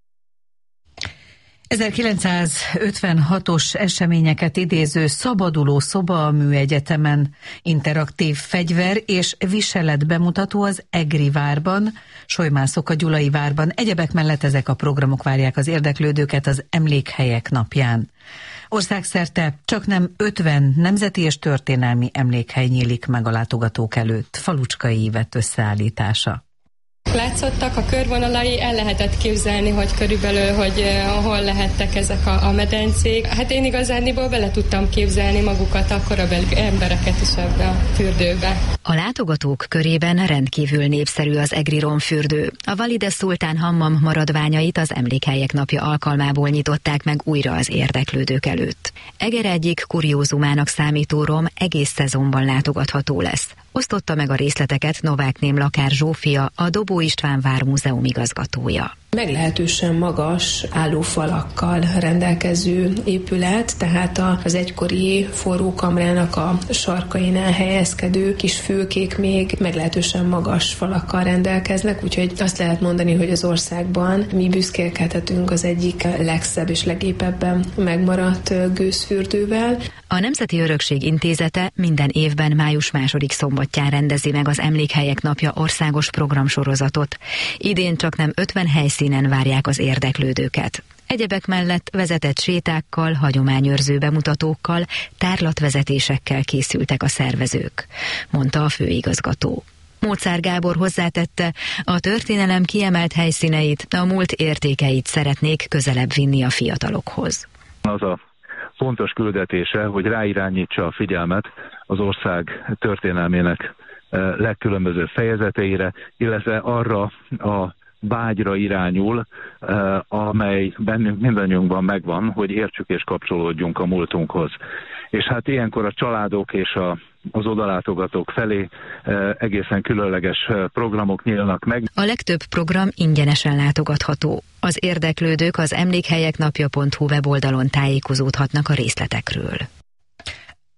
ezerkilencszázötvenhatos eseményeket idéző Szabaduló Szoba a Műegyetemen, interaktív fegyver és viselet bemutató az Egri várban, Solymászok a Gyulai várban. Egyebek mellett ezek a programok várják az érdeklődőket az Emlékhelyek napján. Országszerte csaknem ötven nemzeti és történelmi emlékhely nyílik meg a látogatók előtt. Falucskai Ivett összeállítása. Látszottak a körvonalai, el lehetett képzelni, hogy körülbelül, hogy uh, hol lehettek ezek a, a medencék. Hát én igazániból bele tudtam képzelni magukat, a korabeli embereket is ebbe a fürdőbe. A látogatók körében rendkívül népszerű az egri romfürdő. A Valide Szultán hammam maradványait az Emlékhelyek napja alkalmából nyitották meg újra az érdeklődők előtt. Eger egyik kuriózumának számító rom egész szezonban látogatható lesz. Osztotta meg a részleteket Novák Némlakár Zsófia, a Dobó István Vármúzeum igazgatója. Meglehetősen magas állófalakkal rendelkező épület, tehát az egykori forrókamrának a sarkainál helyezkedő kis fülkék még meglehetősen magas falakkal rendelkeznek, úgyhogy azt lehet mondani, hogy az országban mi büszkélkedhetünk az egyik legszebb és legépebben megmaradt gőzfürdővel. A Nemzeti Örökség Intézete minden évben május második szombatján rendezi meg az Emlékhelyek napja országos programsorozatot. Idén csaknem ötven helyszínen várják az érdeklődőket. Egyebek mellett vezetett sétákkal, hagyományőrző bemutatókkal, tárlatvezetésekkel készültek a szervezők, mondta a főigazgató. Móczár Gábor hozzátette, a történelem kiemelt helyszíneit, a múlt értékeit szeretnék közelebb vinni a fiatalokhoz. Az a fontos küldetése, hogy ráirányítsa a figyelmet az ország történelmének legkülönbözőbb fejezeteire, illetve arra a vágyra irányul, amely bennünk mindannyiunkban megvan, hogy értsük és kapcsolódjunk a múltunkhoz. És hát ilyenkor a családok és a, az odalátogatók felé egészen különleges programok nyílnak meg. A legtöbb program ingyenesen látogatható. Az érdeklődők az emlékhelyeknapja pont hu weboldalon tájékozódhatnak a részletekről.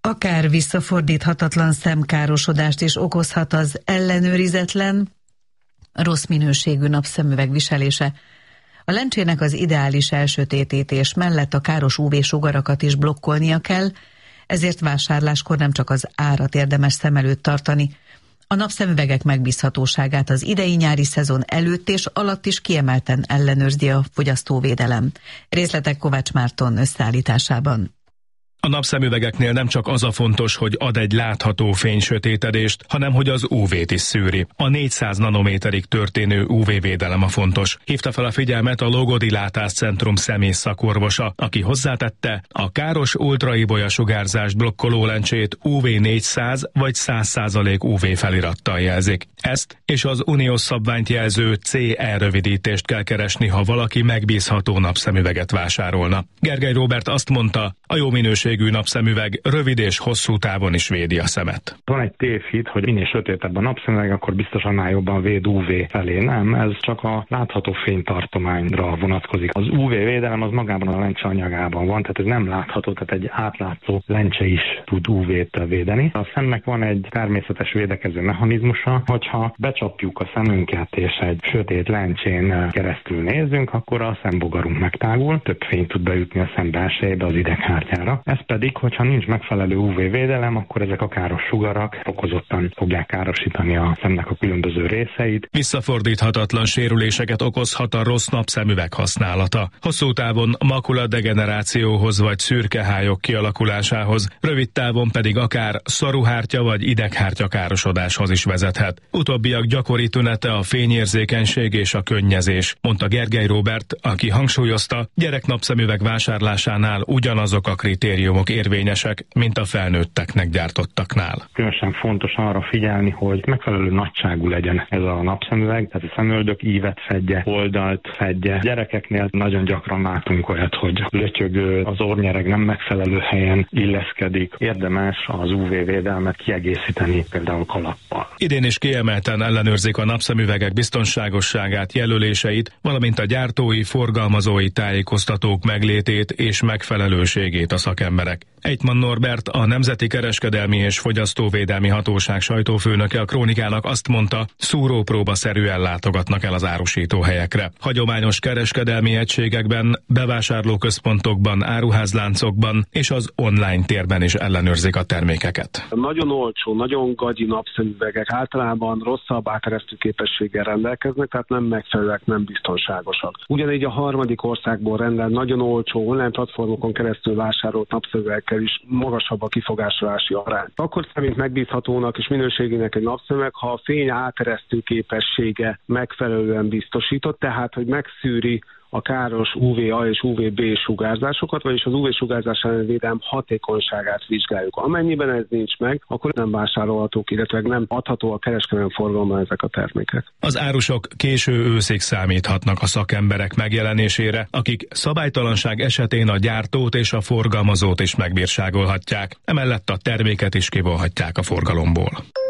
Akár visszafordíthatatlan szemkárosodást is okozhat az ellenőrizetlen, rossz minőségű napszemüveg viselése. A lencsének az ideális elsötétítés mellett a káros ú vé-sugarakat is blokkolnia kell, ezért vásárláskor nem csak az árat érdemes szem előtt tartani. A napszemüvegek megbízhatóságát az idei nyári szezon előtt és alatt is kiemelten ellenőrzi a fogyasztóvédelem. Részletek Kovács Márton összeállításában. A napszemüvegeknél nem csak az a fontos, hogy ad egy látható fénysötétedést, hanem hogy az ú vét is szűri. A négyszáz nanométerig történő ú vé-védelem a fontos. Hívta fel a figyelmet a Logodi Látáscentrum szemész szakorvosa, aki hozzátette, a káros ultraibolya sugárzást blokkoló lencsét ú vé négyszáz vagy száz százalék ú vé felirattal jelzik. Ezt és az uniós szabványt jelző cé e rövidítést kell keresni, ha valaki megbízható napszemüveget vásárolna. Gergely Róbert azt mondta, a jó minőségű napszemüveg rövid és hosszú távon is védi a szemet. Van egy tévhit, hogy minél sötétebb a napszemüveg, akkor biztos annál jobban véd ú vé felé. Nem, ez csak a látható fénytartományra vonatkozik. Az ú vé-védelem az magában a lencse anyagában van, tehát ez nem látható, tehát egy átlátszó lencse is tud ú vét védeni. A szemnek van egy természetes védekező mechanizmusa, hogyha becsapjuk a szemünket és egy sötét lencsén keresztül nézzünk, akkor a szembogarunk megtágul, több fény tud bejutni a szem belsejébe, az ideghártyára. Ez pedig, hogyha nincs megfelelő ú vé-védelem, akkor ezek a káros sugarak fokozottan fogják károsítani a szemnek a különböző részeit. Visszafordíthatatlan sérüléseket okozhat a rossz napszemüveg használata. Hosszú távon makuladegenerációhoz vagy szürkehályok kialakulásához, rövid távon pedig akár szaruhártya vagy ideghártya károsodáshoz is vezethet. Utóbbiak gyakori tünete a fényérzékenység és a könnyezés, mondta Gergely Róbert, aki hangsúlyozta, gyereknapszemüveg vásárlásánál ugyanazok a kritériumok érvényesek, mint a felnőtteknek gyártottaknál. Különösen fontos arra figyelni, hogy megfelelő nagyságú legyen ez a napszemüveg, tehát a szemöldök ívet fedje, oldalt fedje. Gyerekeknél nagyon gyakran látunk olyat, hogy lötyögő, az orrnyereg nem megfelelő helyen illeszkedik. Érdemes az ú vé-védelmet kiegészíteni például kalappal. Idén is kiemelten ellenőrzik a napszemüvegek biztonságosságát, jelöléseit, valamint a gyártói, forgalmazói tájékoztatók meglétét és megfelelőségét a szakemberek. Ejtman Norbert, a Nemzeti Kereskedelmi és Fogyasztóvédelmi Hatóság sajtófőnöke a Krónikának azt mondta, szúrópróbaszerűen látogatnak el az árusítóhelyekre. Hagyományos kereskedelmi egységekben, bevásárlóközpontokban, áruházláncokban és az online térben is ellenőrzik a termékeket. Nagyon olcsó, nagyon gagyi napszemüvegek általában rosszabb áteresztő képességgel rendelkeznek, tehát nem megfelelőek, nem biztonságosak. Ugyanígy a harmadik országból rendelt nagyon olcsó online platformokon keresztül vásárolt napszemüvegekkel is magasabb a kifogásolási arány. Akkor számít megbízhatónak és minőségének egy napszemüveg, ha a fény áteresztő képessége megfelelően biztosított, tehát hogy megszűri a káros ú vé á és ú vé bé sugárzásokat, vagyis az ú vé-sugárzás elleni védelem hatékonyságát vizsgáljuk. Amennyiben ez nincs meg, akkor nem vásárolhatók, illetve nem adható a kereskedelmi forgalomban ezek a termékek. Az árusok késő őszig számíthatnak a szakemberek megjelenésére, akik szabálytalanság esetén a gyártót és a forgalmazót is megbírságolhatják. Emellett a terméket is kivonhatják a forgalomból.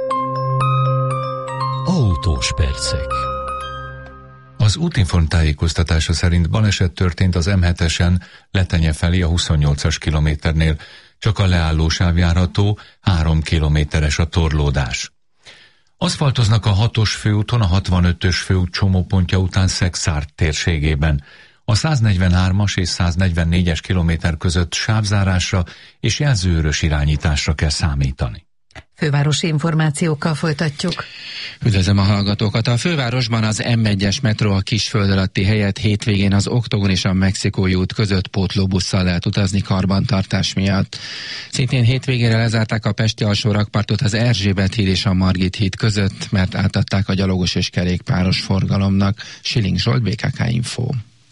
Autós percek. Az Útinform tájékoztatása szerint baleset történt az em hetesen Letenye felé a huszonnyolcas kilométernél, csak a leállósáv járható, három kilométeres a torlódás. Aszfaltoznak a hatos főúton, a hatvanötös főút csomópontja után Szexárd térségében. A száznegyvenhármas és száznegyvennégyes kilométer között sávzárásra és jelzőörös irányításra kell számítani. Fővárosi információkkal folytatjuk. Üdvözlöm a hallgatókat! A fővárosban az em egyes metró a Kisföld alatti helyett hétvégén az Oktogon és a Mexikói út között pótlóbusszal lehet utazni karbantartás miatt. Szintén hétvégére lezárták a pesti alsórakpartot az Erzsébet híd és a Margit híd között, mert átadták a gyalogos és kerékpáros forgalomnak. Siling Zsolt, bé ká ká Info.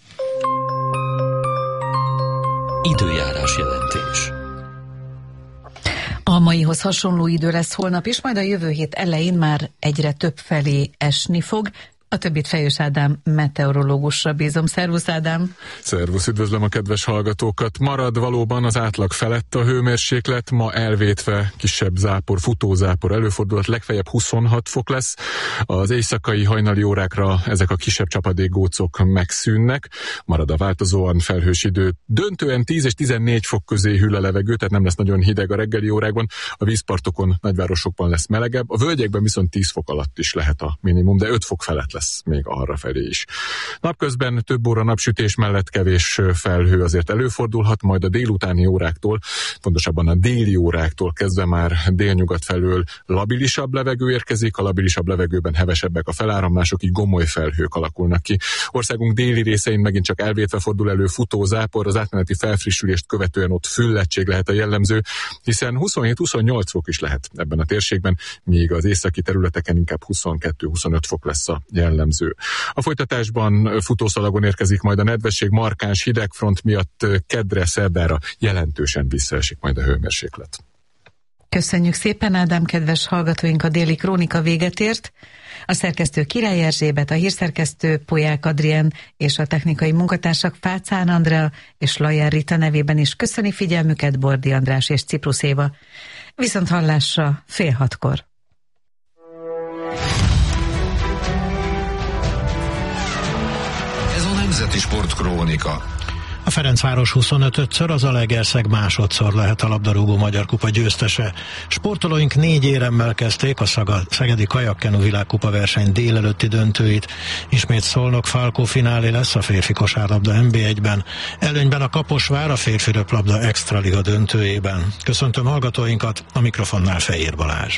Időjárás jelentés. A maihoz hasonló idő lesz holnap is, majd a jövő hét elején már egyre több felé esni fog. A többit Fejős Ádám meteorológusra bízom. Szervusz Ádám! Szervusz, üdvözlöm a kedves hallgatókat! Marad valóban az átlag felett a hőmérséklet, ma elvétve kisebb zápor, futózápor előfordulhat, legfeljebb huszonhat fok lesz. Az éjszakai hajnali órákra ezek a kisebb csapadékgócok megszűnnek, marad a változóan felhős idő. Döntően tíz és tizennégy fok közé hűl a levegő, tehát nem lesz nagyon hideg a reggeli órákban, a vízpartokon, nagyvárosokban lesz melegebb, a völgyekben viszont tíz fok alatt is lehet a minimum, de öt fok felett lesz még arra felé is. Napközben több óra napsütés mellett kevés felhő azért előfordulhat, majd a délutáni óráktól, pontosabban a déli óráktól kezdve már délnyugat felől labilisabb levegő érkezik, a labilisabb levegőben hevesebbek a feláramlások, így gomoly felhők alakulnak ki. Országunk déli részein megint csak elvétve fordul elő futózápor, az átmeneti felfrissülést követően ott füllettség lehet a jellemző, hiszen huszonhét-huszonnyolc fok is lehet ebben a térségben, míg az északi területeken inkább huszonkettő-huszonöt fok lesz a jellemző. A folytatásban futószalagon érkezik majd a nedvesség, markáns hidegfront miatt keddre, szerdára jelentősen visszaesik majd a hőmérséklet. Köszönjük szépen, Ádám, kedves hallgatóink, a déli krónika véget ért. A szerkesztő Király Erzsébet, a hírszerkesztő Polyák Adrien és a technikai munkatársak Fácán Andrea és Lajer Rita nevében is köszöni figyelmüket Bordi András és Ciprus Éva. Viszont hallásra fél hatkor. Ez a Nemzeti Sportkrónika. A Ferencváros huszonötödször, az Zalaegerszeg másodszor lehet a labdarúgó Magyar Kupa győztese. Sportolóink négy éremmel kezdték a Szegedi Kajakkenu világkupa verseny délelőtti döntőit. Ismét Szolnok Falkó finálé lesz a férfi kosárlabda en bé egyben. Előnyben a Kaposvár a férfi röplabda extraliga döntőjében. Köszöntöm hallgatóinkat, a mikrofonnál Fejér Balázs.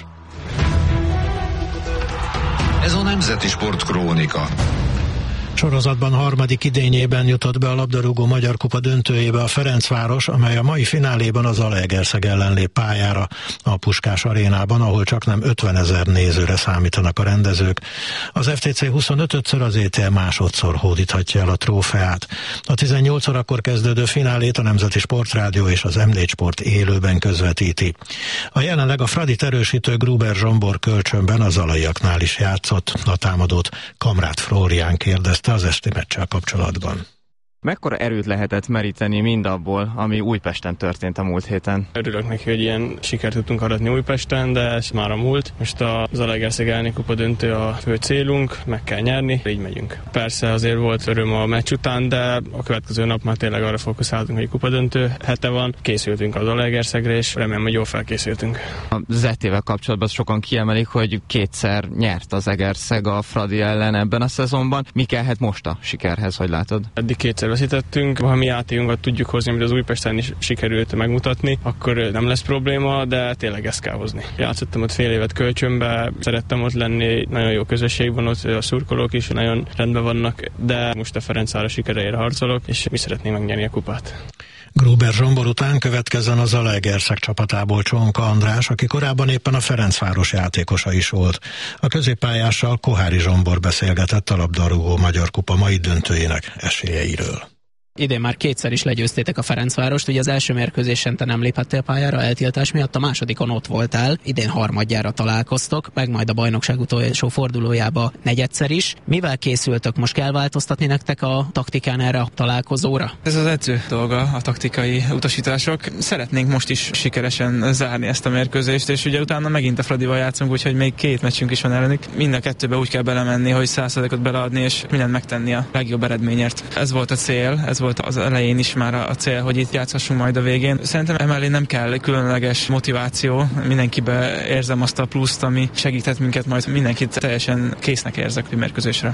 Ez a Nemzeti Sportkrónika. Sorozatban harmadik idényében jutott be a labdarúgó Magyar Kupa döntőjébe a Ferencváros, amely a mai fináléban az Zalaegerszeg ellen lép pályára a Puskás arénában, ahol csak nem ötvenezer nézőre számítanak a rendezők. Az ef té cé huszonötödször, az é té el másodszor hódíthatja el a trófeát. A tizennyolc órakor kezdődő finálét a Nemzeti Sportrádió és az em négy Sport élőben közvetíti. A jelenleg a Fradit erősítő Gruber Zsombor kölcsönben a zalaiaknál is játszott. A támadót Kamrát Flórián kérdezte az esti meccsel kapcsolatban. Mekkora erőt lehetett meríteni mindabból, ami Újpesten történt a múlt héten? Örülök neki, hogy ilyen sikert tudtunk aratni Újpesten, de ez már a múlt. Most a Zalaegerszeg elleni kupa döntő a fő célunk, meg kell nyerni, így megyünk. Persze azért volt öröm a meccs után, de a következő nap már tényleg arra fókuszáltunk, hogy kupa döntő hete van. Készültünk a Zalaegerszegre, és remélem, hogy jól felkészültünk. A zé té vel kapcsolatban sokan kiemelik, hogy kétszer nyert az Egerszeg a Fradi ellen ebben a szezonban. Mi kellhet most a sikerhez, hogy látod? Eddig kétszer veszítettünk, ha mi játékunkat tudjuk hozni, amit az Újpesten is sikerült megmutatni, akkor nem lesz probléma, de tényleg ezt kell hozni. Játszottam ott fél évet kölcsönbe, szerettem ott lenni, nagyon jó közösség van ott, a szurkolók is nagyon rendben vannak, de most a Ferencváros sikereire harcolok, és mi szeretném megnyerni a kupát. Gruber Zsombor után következzen a Zalaegerszeg csapatából Csonka András, aki korábban éppen a Ferencváros játékosa is volt. A középpályással Kohári Zsombor beszélgetett a labdarúgó Magyar Kupa mai döntőjének esélyeiről. Idén már kétszer is legyőztétek a Ferencvárost, ugye az első mérkőzésen te nem léphettél pályára eltiltás miatt, a másodikon ott voltál, idén harmadjára találkoztok, meg majd a bajnokság utolsó fordulójába negyedszer is. Mivel készültök? Most kell változtatni nektek a taktikán erre a találkozóra? Ez az edző dolga, a taktikai utasítások. Szeretnénk most is sikeresen zárni ezt a mérkőzést, és ugye utána megint a Fradival játszunk, úgyhogy még két meccsünk is van ellenük. Mind a kettőbe úgy kell belemenni, hogy száz százalékot beleadni, és mindent megtenni a legjobb eredményért. Ez volt a cél, ez volt az elején is már a cél, hogy itt játszhassunk majd a végén. Szerintem emellé nem kell különleges motiváció, mindenkibe érzem azt a pluszt, ami segített minket, majd mindenkit teljesen késznek érzek a mérkőzésre.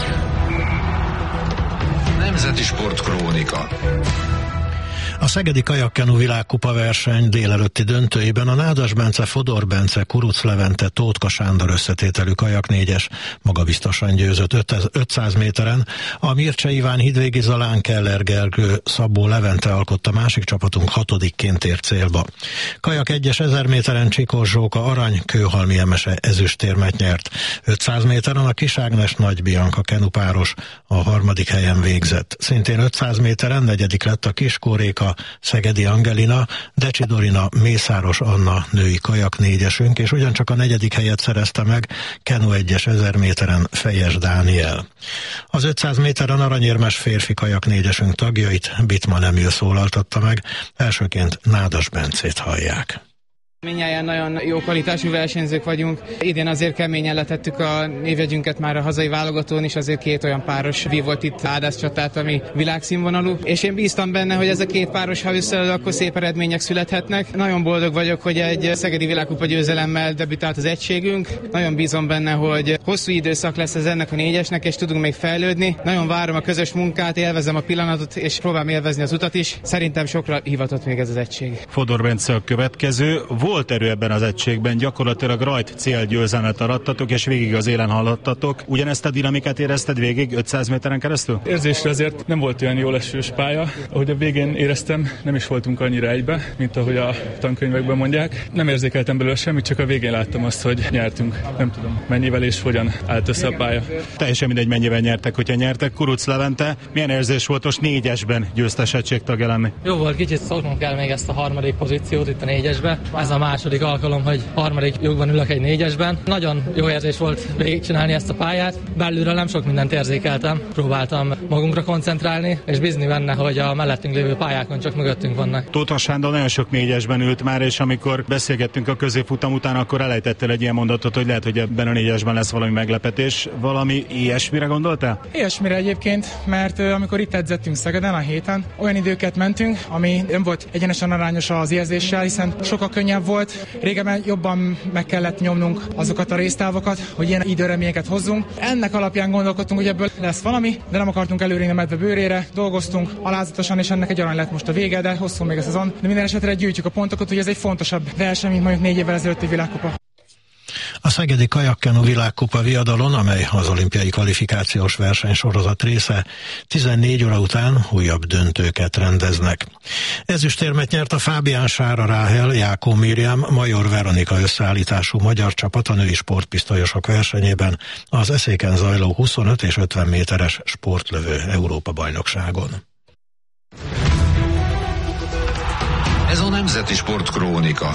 Nemzeti Sportkrónika. A Szegedi Kajakkenu világkupa verseny délelőtti döntőjében a Nádas Bence, Fodor Bence, Kuruc Levente, Tótka Sándor összetételű kajaknégyes magabiztosan győzött ötszáz méteren. A Mircse Iván, Hidvégi Zalán, Keller Gergő, Szabó Levente alkotta, másik csapatunk hatodikként ért célba. Kajak egyes ezer méteren Csikós Zsóka arany, Kőhalmi Emese ezüstérmet nyert. ötszáz méteren a Kis Ágnes, Nagy Bianca kenupáros a harmadik helyen végzett. Szintén ötszáz méteren negyedik lett a Kis Kóréka, Attila, Szegedi Angelina, Decsi Dorina, Mészáros Anna női kajak négyesünk, és ugyancsak a negyedik helyet szerezte meg Kenu egyes ezer méteren Fejes Dániel. Az ötszáz méteren aranyérmes férfi kajak négyesünk tagjait Bitman Emil szólaltatta meg, elsőként Nádas Bencét hallják. Mindnyáján nagyon jó kvalitású versenyzők vagyunk. Idén azért keményen letettük a névjegyünket már a hazai válogatón is, azért két olyan páros vívott itt Ádász csatát, ami világszínvonalú. És én bíztam benne, hogy ez a két páros, ha összeáll, akkor szép eredmények születhetnek. Nagyon boldog vagyok, hogy egy szegedi világkupa győzelemmel debütált az egységünk. Nagyon bízom benne, hogy hosszú időszak lesz ez ennek a négyesnek, és tudunk még fejlődni. Nagyon várom a közös munkát, élvezem a pillanatot, és próbálom élvezni az utat is. Szerintem sokra hivatott még ez az egység. Fodor Bence a következő. Volt erő ebben az egységben, gyakorlatilag rajt célgyőzelmet arattatok, és végig az élen haladtatok. Ugyanezt a dinamikát érezted végig ötszáz méteren keresztül? Érzésre azért nem volt olyan jól esős pálya. Ahogy a végén éreztem, nem is voltunk annyira egybe, mint ahogy a tankönyvekben mondják. Nem érzékeltem belőle semmit, csak a végén láttam azt, hogy nyertünk. Nem tudom, mennyivel és hogyan állt össze a pálya. Teljesen mindegy, mennyivel nyertek, hogyha nyertek. Kuruc Levente, milyen érzés volt most négyesben győztes egységtagja lenni? Jó volt, kicsit szoknunk kell még ezt a harmadik pozíciót itt a négyesbe. Ez a második alkalom, hogy harmadik lyukban ülök egy négyesben. Nagyon jó érzés volt végigcsinálni ezt a pályát. Belülről nem sok mindent érzékeltem. Próbáltam magunkra koncentrálni, és bízni benne, hogy a mellettünk lévő pályákon csak mögöttünk vannak. Tóth Sándor nagyon sok négyesben ült már, és amikor beszélgettünk a középfutam után, akkor elejtettél egy ilyen mondatot, hogy lehet, hogy ebben a négyesben lesz valami meglepetés. Valami ilyesmire gondoltál? Ilyesmire egyébként, mert uh, amikor itt edzettünk Szegeden a héten, olyan időket mentünk, ami nem volt egyenesen arányos az érzéssel, hiszen sokkal könnyebb volt. Régebben jobban meg kellett nyomnunk azokat a résztávokat, hogy ilyen időreményeket hozzunk. Ennek alapján gondolkodtunk, hogy ebből lesz valami, de nem akartunk előrén a medve bőrére, dolgoztunk alázatosan, és ennek egy arany lett most a vége, de hosszú még a szezon. De minden esetre gyűjtjük a pontokat, hogy ez egy fontosabb verseny, mint mondjuk négy évvel ezelőtti világkupa. A szegedi kajakkenu világkupa viadalon, amely az olimpiai kvalifikációs versenysorozat része, tizennégy óra után újabb döntőket rendeznek. Ezüstérmet nyert a Fábián Sára Ráhel, Jákó Miriam, Major Veronika összeállítású magyar csapat a női sportpisztolyosok versenyében az Eszéken zajló huszonöt és ötven méteres sportlövő Európa-bajnokságon. Ez a Nemzeti Sportkrónika.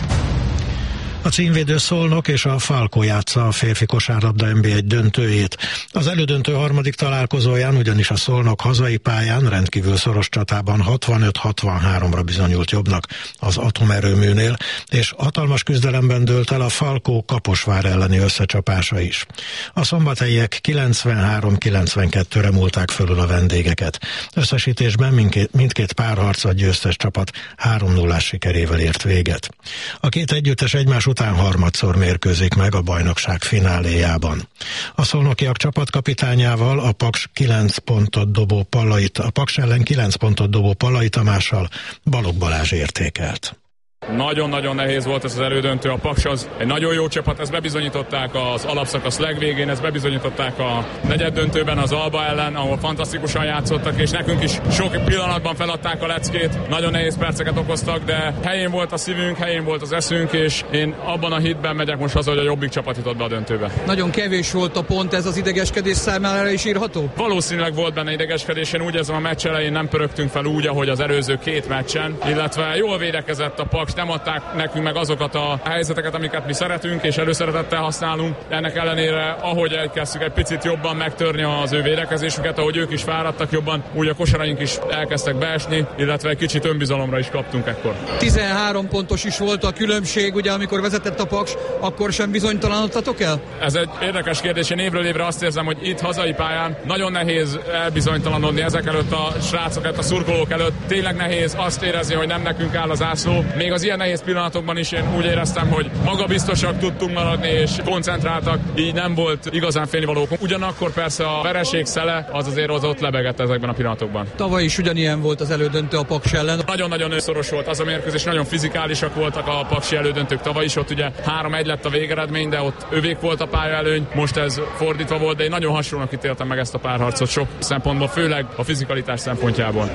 A címvédő Szolnok és a Falkó játsza a férfi kosárlabda en bé egy döntőjét. Az elődöntő harmadik találkozóján ugyanis a Szolnok hazai pályán rendkívül szoros csatában hatvanöt hatvanháromra bizonyult jobbnak az atomerőműnél, és hatalmas küzdelemben dőlt el a Falkó Kaposvár elleni összecsapása is. A szombathelyiek kilencvenhárom kilencvenkettőre múlták fölül a vendégeket. Összesítésben mindkét, mindkét párharcot győztes csapat három nullás sikerével ért véget. A két együttes egymás után harmadszor mérkőzik meg a bajnokság fináléjában. A szolnokiak csapatkapitányával, a Paks kilenc pontot dobó Pallait, a Paks ellen kilenc pontot dobó Pallai Tamással Balogh Balázs értékelt. Nagyon-nagyon nehéz volt ez az elődöntő, a Paks az egy nagyon jó csapat, ezt bebizonyították az alapszakasz legvégén, ezt bebizonyították a negyeddöntőben az Alba ellen, ahol fantasztikusan játszottak, és nekünk is sok pillanatban feladták a leckét, nagyon nehéz perceket okoztak, de helyén volt a szívünk, helyén volt az eszünk, és én abban a hitben megyek most haza, hogy a jobbik csapat jutott be a döntőbe. Nagyon kevés volt a pont, ez az idegeskedés számára is írható? Valószínűleg volt benne idegeskedés, én úgy érzem, a meccs elején nem pörögtünk fel úgy, ahogy az előző két meccsen, illetve jól védekezett a Paks, nem adták nekünk meg azokat a helyzeteket, amiket mi szeretünk és előszeretettel használunk. Ennek ellenére, ahogy elkezdtük egy picit jobban megtörni az ő védekezésüket, ahogy ők is fáradtak jobban, úgy a kosaraink is elkezdtek beesni, illetve egy kicsit önbizalomra is kaptunk ekkor. tizenhárom pontos is volt a különbség, ugye amikor vezetett a Paks, akkor sem bizonytalanodtatok el? Ez egy érdekes kérdés, én évről évre azt érzem, hogy itt hazai pályán nagyon nehéz elbizonytalanodni ezek előtt a srácok előtt, a szurkolók előtt. Tényleg nehéz azt érezni, hogy nem nekünk áll az ászló. Még az ilyen nehéz pillanatokban is én úgy éreztem, hogy magabiztosak tudtunk maradni és koncentráltak, így nem volt igazán félnivalók. Ugyanakkor persze a vereség szele az azért az ott lebegett ezekben a pillanatokban. Tavaly is ugyanilyen volt az elődöntő a Paks ellen. Nagyon-nagyon szoros volt az a mérkőzés, nagyon fizikálisak voltak a paksi elődöntők tavaly is, ott ugye három egy lett a végeredmény, de ott övék volt a pályaelőny, most ez fordítva volt, de én nagyon hasonlóan ítéltem meg ezt a párharcot sok szempontból, főleg a fizikalitás szempontjából.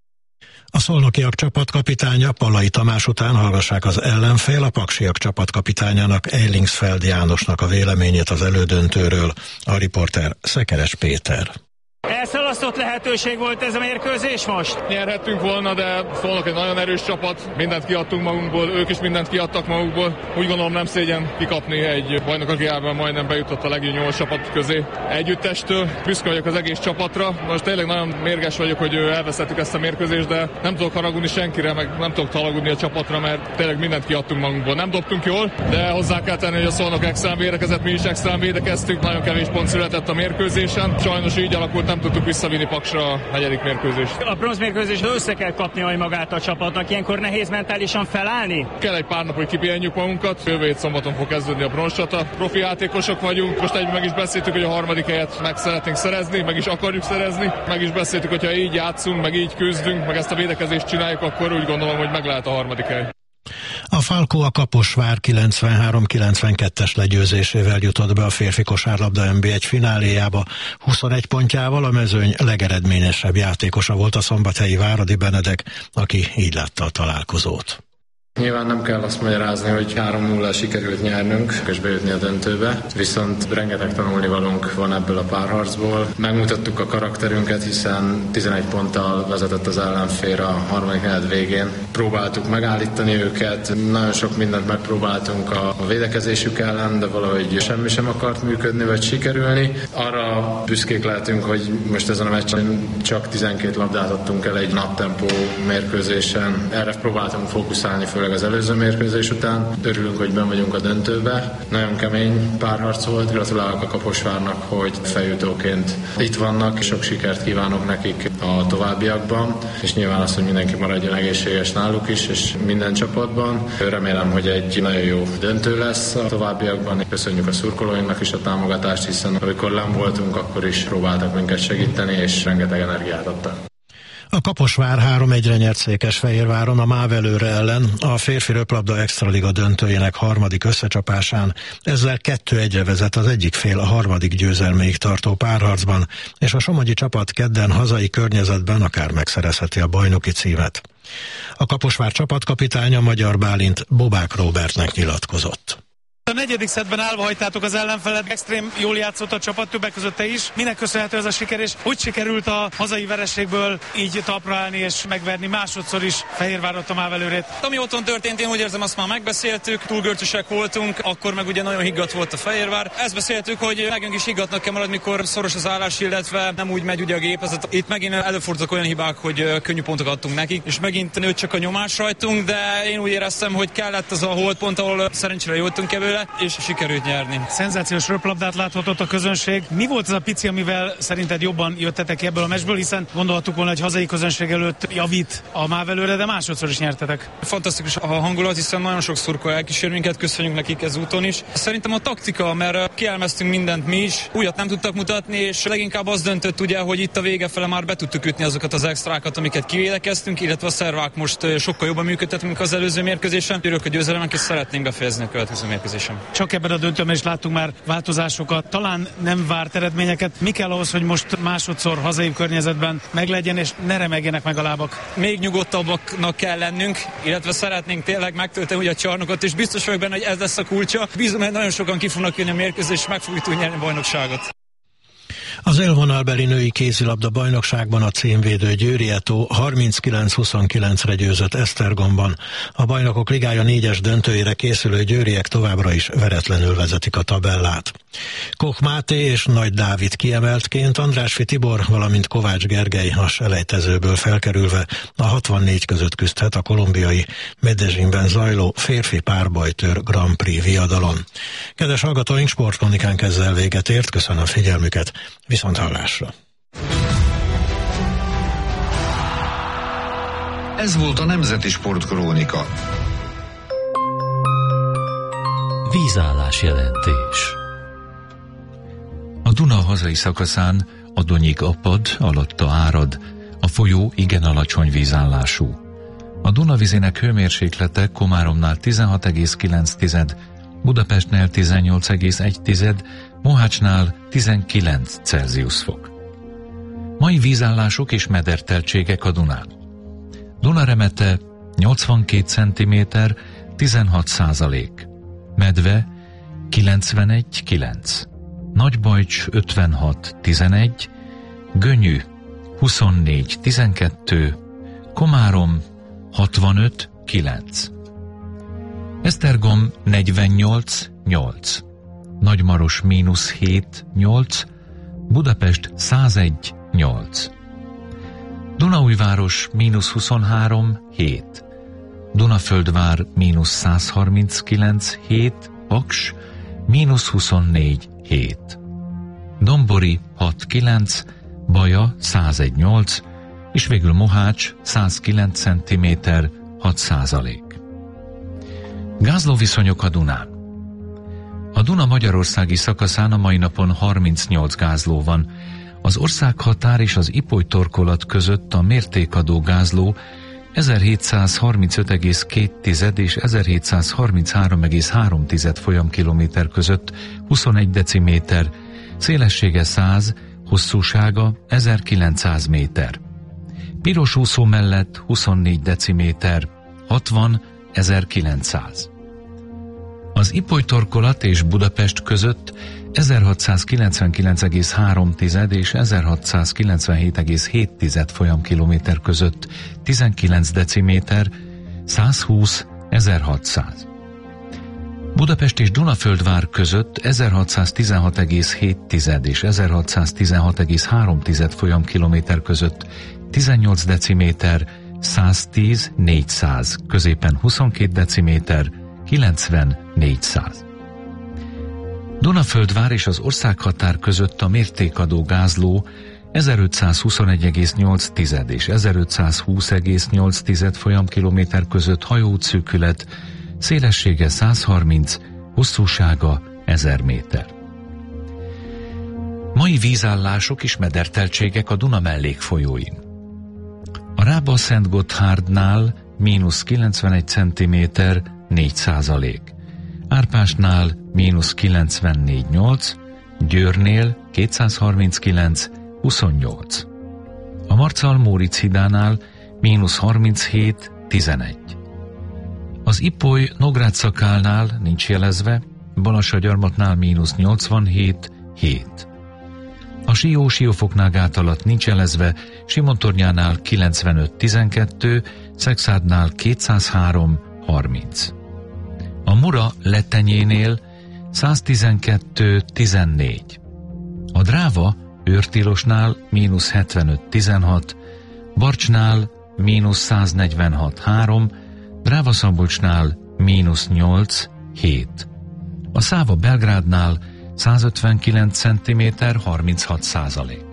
A szolnokiak csapatkapitánya Pallai Tamás után hallgassák az ellenfél, a paksiak csapatkapitányának Eilingsfeld Jánosnak a véleményét az elődöntőről. A riporter Szekeres Péter. Elszalasztott lehetőség volt ez a mérkőzés most? Nyerhettünk volna, de Szolnok egy nagyon erős csapat, mindent kiadtunk magunkból, ők is mindent kiadtak magukból. Úgy gondolom nem szégyen kikapni egy bajnokligából, majdnem bejutott a legjobb nyolc csapat közé együttestől. Büszke vagyok az egész csapatra. Most tényleg nagyon mérges vagyok, hogy elvesztettük ezt a mérkőzést, de nem tudok haragudni senkire, meg nem tudok haragudni a csapatra, mert tényleg mindent kiadtunk magunkból. Nem dobtunk jól, de hozzá kell tenni, hogy a Szolnok extrán védekezett, mi is extrán védekeztünk, nagyon kevés pont született a mérkőzésen. Sajnos így alakult, nem tudtuk visszavinni Paksra a negyedik mérkőzést. A bronzmérkőzésre össze kell kapni magát a csapatnak, ilyenkor nehéz mentálisan felállni? Kell egy pár nap, hogy kipihenjük magunkat. Jövő hét szombaton fog kezdődni a bronzcsata. Profi játékosok vagyunk. Most egyben meg is beszéltük, hogy a harmadik helyet meg szeretnénk szerezni, meg is akarjuk szerezni. Meg is beszéltük, hogy ha így játszunk, meg így küzdünk, meg ezt a védekezést csináljuk, akkor úgy gondolom, hogy meg lehet a harmadik hely. A Falkó a Kaposvár kilencvenhárom kilencvenkettes legyőzésével jutott be a férfi kosárlabda en bé egy fináléjába. huszonegy pontjával a mezőny legeredményesebb játékosa volt a szombathelyi Váradi Benedek, aki így látta a találkozót. Nyilván nem kell azt magyarázni, hogy három nulla sikerült nyernünk és bejutni a döntőbe, viszont rengeteg tanulnivalónk van ebből a párharcból. Megmutattuk a karakterünket, hiszen tizenegy ponttal vezetett az ellenfél a harmadik negyed végén. Próbáltuk megállítani őket, nagyon sok mindent megpróbáltunk a védekezésük ellen, de valahogy semmi sem akart működni vagy sikerülni. Arra büszkék lehetünk, hogy most ezen a meccsen csak tizenkét labdát adtunk el egy naptempó mérkőzésen. Erre próbáltunk fókuszálni, főleg az előző mérkőzés után. Örülünk, hogy benn vagyunk a döntőbe. Nagyon kemény párharc volt. Gratulálok a Kaposvárnak, hogy feljutóként itt vannak. Sok sikert kívánok nekik a továbbiakban, és nyilván azt, hogy mindenki maradjon egészséges náluk is, és minden csapatban. Remélem, hogy egy nagyon jó döntő lesz a továbbiakban. Köszönjük a szurkolóinknak is a támogatást, hiszen amikor len voltunk, akkor is próbáltak minket segíteni, és rengeteg energiát adtak. A Kaposvár három egyre nyert Székesfehérváron a Mávelőre ellen a férfi röplabda extraliga döntőjének harmadik összecsapásán. Ezzel kettő egyre vezet az egyik fél a harmadik győzelméig tartó párharcban, és a somogyi csapat kedden hazai környezetben akár megszerezheti a bajnoki címet. A Kaposvár csapatkapitánya Magyar Bálint Bobák Róbertnek nyilatkozott. A negyedik szettben állva hagytátok az ellenfelet, extrém jól játszott a csapat, többek között te is. Minek köszönhető ez a siker, és hogy sikerült a hazai vereségből így talpra állni és megverni másodszor is Fehérvárot, a Mávelőrét? Ami otthon történt, én úgy érzem, azt már megbeszéltük, túl görcsösek voltunk, akkor meg ugye nagyon higgadt volt a Fehérvár. Ezt beszéltük, hogy nekünk is higgadtnak kell maradni, mikor szoros az állás, illetve nem úgy megy ugye a gépezet. Itt megint előfordultak olyan hibák, hogy könnyű pontokat adtunk nekik, és megint nőtt csak a nyomás rajtunk, de én úgy éreztem, hogy kellett az a holdpont, ahol szerencsére jöttünk belőle, és sikerült nyerni. Szenzációs röplabdát láthatott a közönség. Mi volt az a pici, amivel szerinted jobban jöttetek ki ebből a meccsből, hiszen gondolhattuk volna, hogy hazai közönség előtt javít a Mávelőre, de másodszor is nyertetek. Fantasztikus a hangulat, hiszen nagyon sok szurkoló elkísér minket, köszönjük nekik ezúton is. Szerintem a taktika, mert kielmeztünk mindent mi is, újat nem tudtak mutatni, és leginkább az döntött ugye, hogy itt a vége fele már be tudtuk ütni azokat az extrákat, amiket kivédekeztünk, illetve a szervák most sokkal jobban működtetünk, mint az előző mérkőzésen. Örülök a győzelemnek, és szeretnénk befejezni a következő mérkőzésen. Csak ebben a döntőben is láttunk már változásokat, talán nem várt eredményeket. Mi kell ahhoz, hogy most másodszor hazai környezetben meglegyen, és ne remegjenek meg a lábak? Még nyugodtabbaknak kell lennünk, illetve szeretnénk tényleg megtölteni ugye a csarnokot, és biztos vagyok benne, hogy ez lesz a kulcsa. Bízom, hogy nagyon sokan ki fognak jönni a mérkőzés, és meg fogjuk tudni nyerni a bajnokságot. Az élvonalbeli női kézilabda bajnokságban a címvédő Győri Eto harminckilenc huszonkilencre győzött Esztergomban. A Bajnokok Ligája négyes döntőjére készülő győriek továbbra is veretlenül vezetik a tabellát. Koch Máté és Nagy Dávid kiemeltként, Andrásfi Tibor, valamint Kovács Gergely a selejtezőből felkerülve a hatvannégy között küzdhet a kolumbiai Medellínben zajló férfi párbajtőr Grand Prix viadalon. Kedves hallgatóink, sportkronikánk ezzel véget ért, köszönöm figyelmüket, viszont hallásra. Ez volt a Nemzeti Sportkrónika. Vízállás jelentés. A Duna hazai szakaszán a Donyig apad, alatta árad, a folyó igen alacsony vízállású. A Duna vizének hőmérséklete Komáromnál tizenhat egész kilenc, Budapestnél tizennyolc egész egy, Mohácsnál tizenkilenc Celsius fok. Mai vízállások és mederteltségek a Dunán. Dunaremete nyolcvankét centiméter, tizenhat százalék. Medve kilencvenegy kilenc. Nagybajcs ötvenhat tizenegy, Gönyű huszonnégy tizenkettő, Komárom hatvanöt kilenc, Esztergom negyvennyolc nyolc, Nagymaros mínusz hét nyolc, Budapest százegy nyolc, Dunaújváros mínusz huszonhárom hét, Dunaföldvár mínusz százharminckilenc hét, Paks mínusz huszonnégy hét, Dombori hat kilenc, Baja százegy nyolc, és végül Mohács százkilenc centiméter hat százalék. Gázlóviszonyok a Dunán. A Duna magyarországi szakaszán a mai napon harmincnyolc gázló van. Az országhatár és az Ipoly torkolat között a mértékadó gázló ezerhétszázharmincöt egész két és ezerhétszázharminchárom egész három folyamkilométer között huszonegy deciméter, szélessége száz, hosszúsága ezerkilencszáz méter. Piros úszó mellett huszonnégy deciméter, hatvan ezerkilencszáz. Az Ipoly torkolat és Budapest között ezerhatszázkilencvenkilenc egész három és ezerhatszázkilencvenhét egész hét folyamkilométer között tizenkilenc deciméter, százhúsz ezerhatszáz. Budapest és Dunaföldvár között ezerhatszáztizenhat egész hét és ezerhatszáztizenhat egész három folyamkilométer között tizennyolc deciméter, száztíz négyszáz, középen huszonkét deciméter, kilencven négyszáz. Dunaföldvár és az országhatár között a mértékadó gázló ezerötszázhuszonegy egész nyolc és ezerötszázhúsz egész nyolc folyamkilométer között hajóútszűkület, szélessége százharminc, hosszúsága ezer méter. Mai vízállások és mederteltségek a Duna mellékfolyóin. A Rába-Szentgotthárdnál mínusz kilencvenegy centiméter, négy százalék. Árpásnál mínusz kilencvennégy nyolc, Győrnél kétszázharminckilenc, huszonnyolc. A Marcal-Móricz hídánál mínusz harminchét, tizenegy. Az Ipoly-Nógrád-Szakálnál nincs jelezve, Balassagyarmatnál mínusz nyolcvanhét, hét. A Sió-Siófoknál gát alatt nincs jelezve, Simontornyánál kilencvenöt, tizenkettő, Szekszárddnál kétszázhárom, harminc. A Mura Lettenyénél száztizenkettő, tizennégy. A Dráva Őrtilosnál mínusz hetvenöt, tizenhat, Barcsnál mínusz száznegyvenhat, három, Dráva-Szabolcsnál mínusz nyolc, hét. A Száva Belgrádnál százötvenkilenc centiméter, harminchat százalék.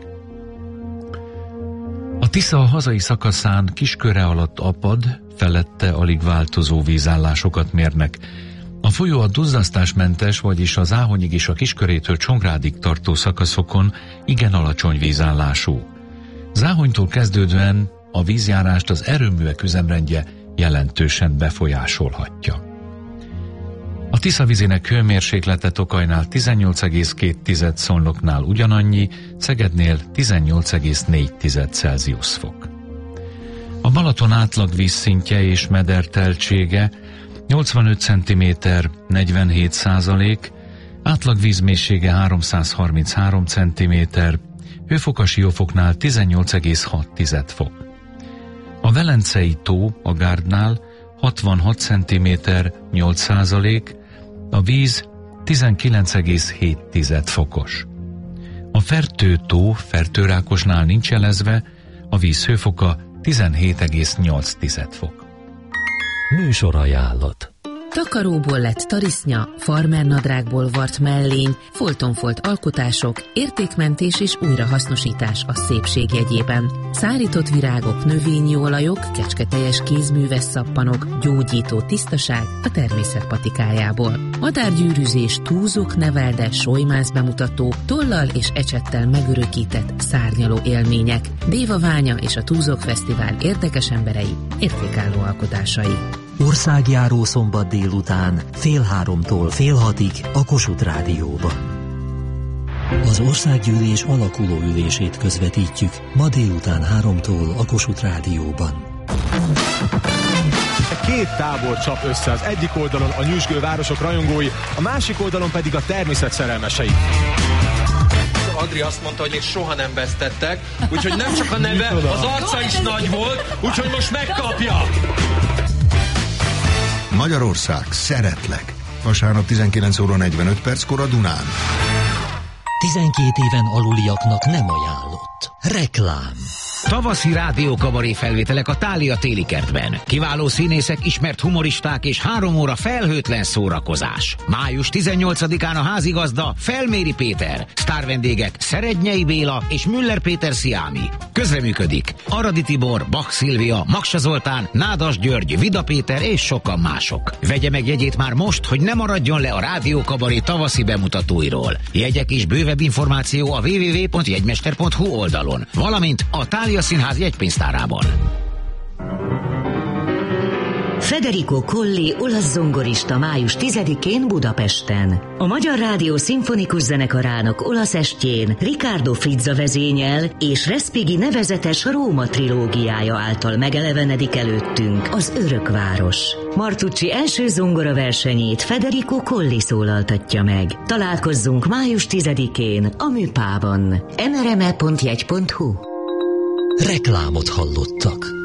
A Tisza a hazai szakaszán kisköre alatt apad, felette alig változó vízállásokat mérnek. A folyó a duzzasztásmentes, vagyis az Áhonyig és a Kiskörétől Csongrádig tartó szakaszokon igen alacsony vízállású. Záhonytól kezdődően a vízjárást az erőművek üzemrendje jelentősen befolyásolhatja. A Tisza vízének hőmérséklete Tokajnál tizennyolc egész két, Szolnoknál ugyanannyi, Szegednél tizennyolc egész négy Celsius fok. A Balaton átlag vízszintje és mederteltsége nyolcvanöt centiméter, negyvenhét százalék, átlag vízmélysége háromszázharminchárom centiméter, hőfok a Siófoknál tizennyolc egész hat fok. A Velencei tó a Gárdnál hatvanhat centiméter, nyolc százalék, a víz tizenkilenc egész hét fokos. A Fertő tó Fertőrákosnál nincs jelezve, a víz hőfoka tizenhét egész nyolc fok. Műsorajánlat. Takaróból lett tarisznya, farmernadrágból vart mellény, folton-folt alkotások, értékmentés és újrahasznosítás a szépség jegyében. Szárított virágok, növényi olajok, kecsketeljes kézműves szappanok, gyógyító tisztaság a természet patikájából. Madárgyűrűzés, túzok nevelde, sojmász bemutató, tollal és ecsettel megörökített szárnyaló élmények, Déva Ványa és a Túzok Fesztivál érdekes emberei, értékálló alkotásai. Országjáró szombat délután fél háromtól fél hatig a Kossuth Rádióban. Az országgyűlés alakuló ülését közvetítjük ma délután háromtól a Kossuth Rádióban. Két tábor csap össze, az egyik oldalon a nyüzsgő városok rajongói, a másik oldalon pedig a természet szerelmesei. Adri azt mondta, hogy még soha nem vesztettek, úgyhogy nem csak a neve, az arca is nagy volt, úgyhogy most megkapja. Magyarország, szeretlek. Vasárnap tizenkilenc óra negyvenöt perckor a Dunán. tizenkét éven aluliaknak nem ajánlott. Reklám. Tavaszi rádiókabaré felvételek a Thália téli kertben. Kiváló színészek, ismert humoristák és három óra felhőtlen szórakozás. május tizennyolcadikán a házigazda Felméri Péter, sztárvendégek Szerednyei Béla és Müller Péter Sziámi. Közreműködik Aradi Tibor, Bach Szilvia, Maksa Zoltán, Nádas György, Vida Péter és sokan mások. Vegye meg jegyét már most, hogy ne maradjon le a rádiókabaré tavaszi bemutatóiról. Jegyek és bővebb információ a double-u double-u double-u pont jegymester pont hu oldalon, valamint a Thália Színház jegypénztárában. Federico Colli olasz zongorista május tizedikén Budapesten. A Magyar Rádió Szimfonikus Zenekarának olasz estjén Riccardo Frizza vezényel és Respighi nevezetes Róma trilógiája által megelevenedik előttünk az Örökváros. Martucci első zongora versenyét Federico Colli szólaltatja meg. Találkozzunk május tizedikén a Műpában. em er em e pont jegy pont hu. Reklámot hallottak.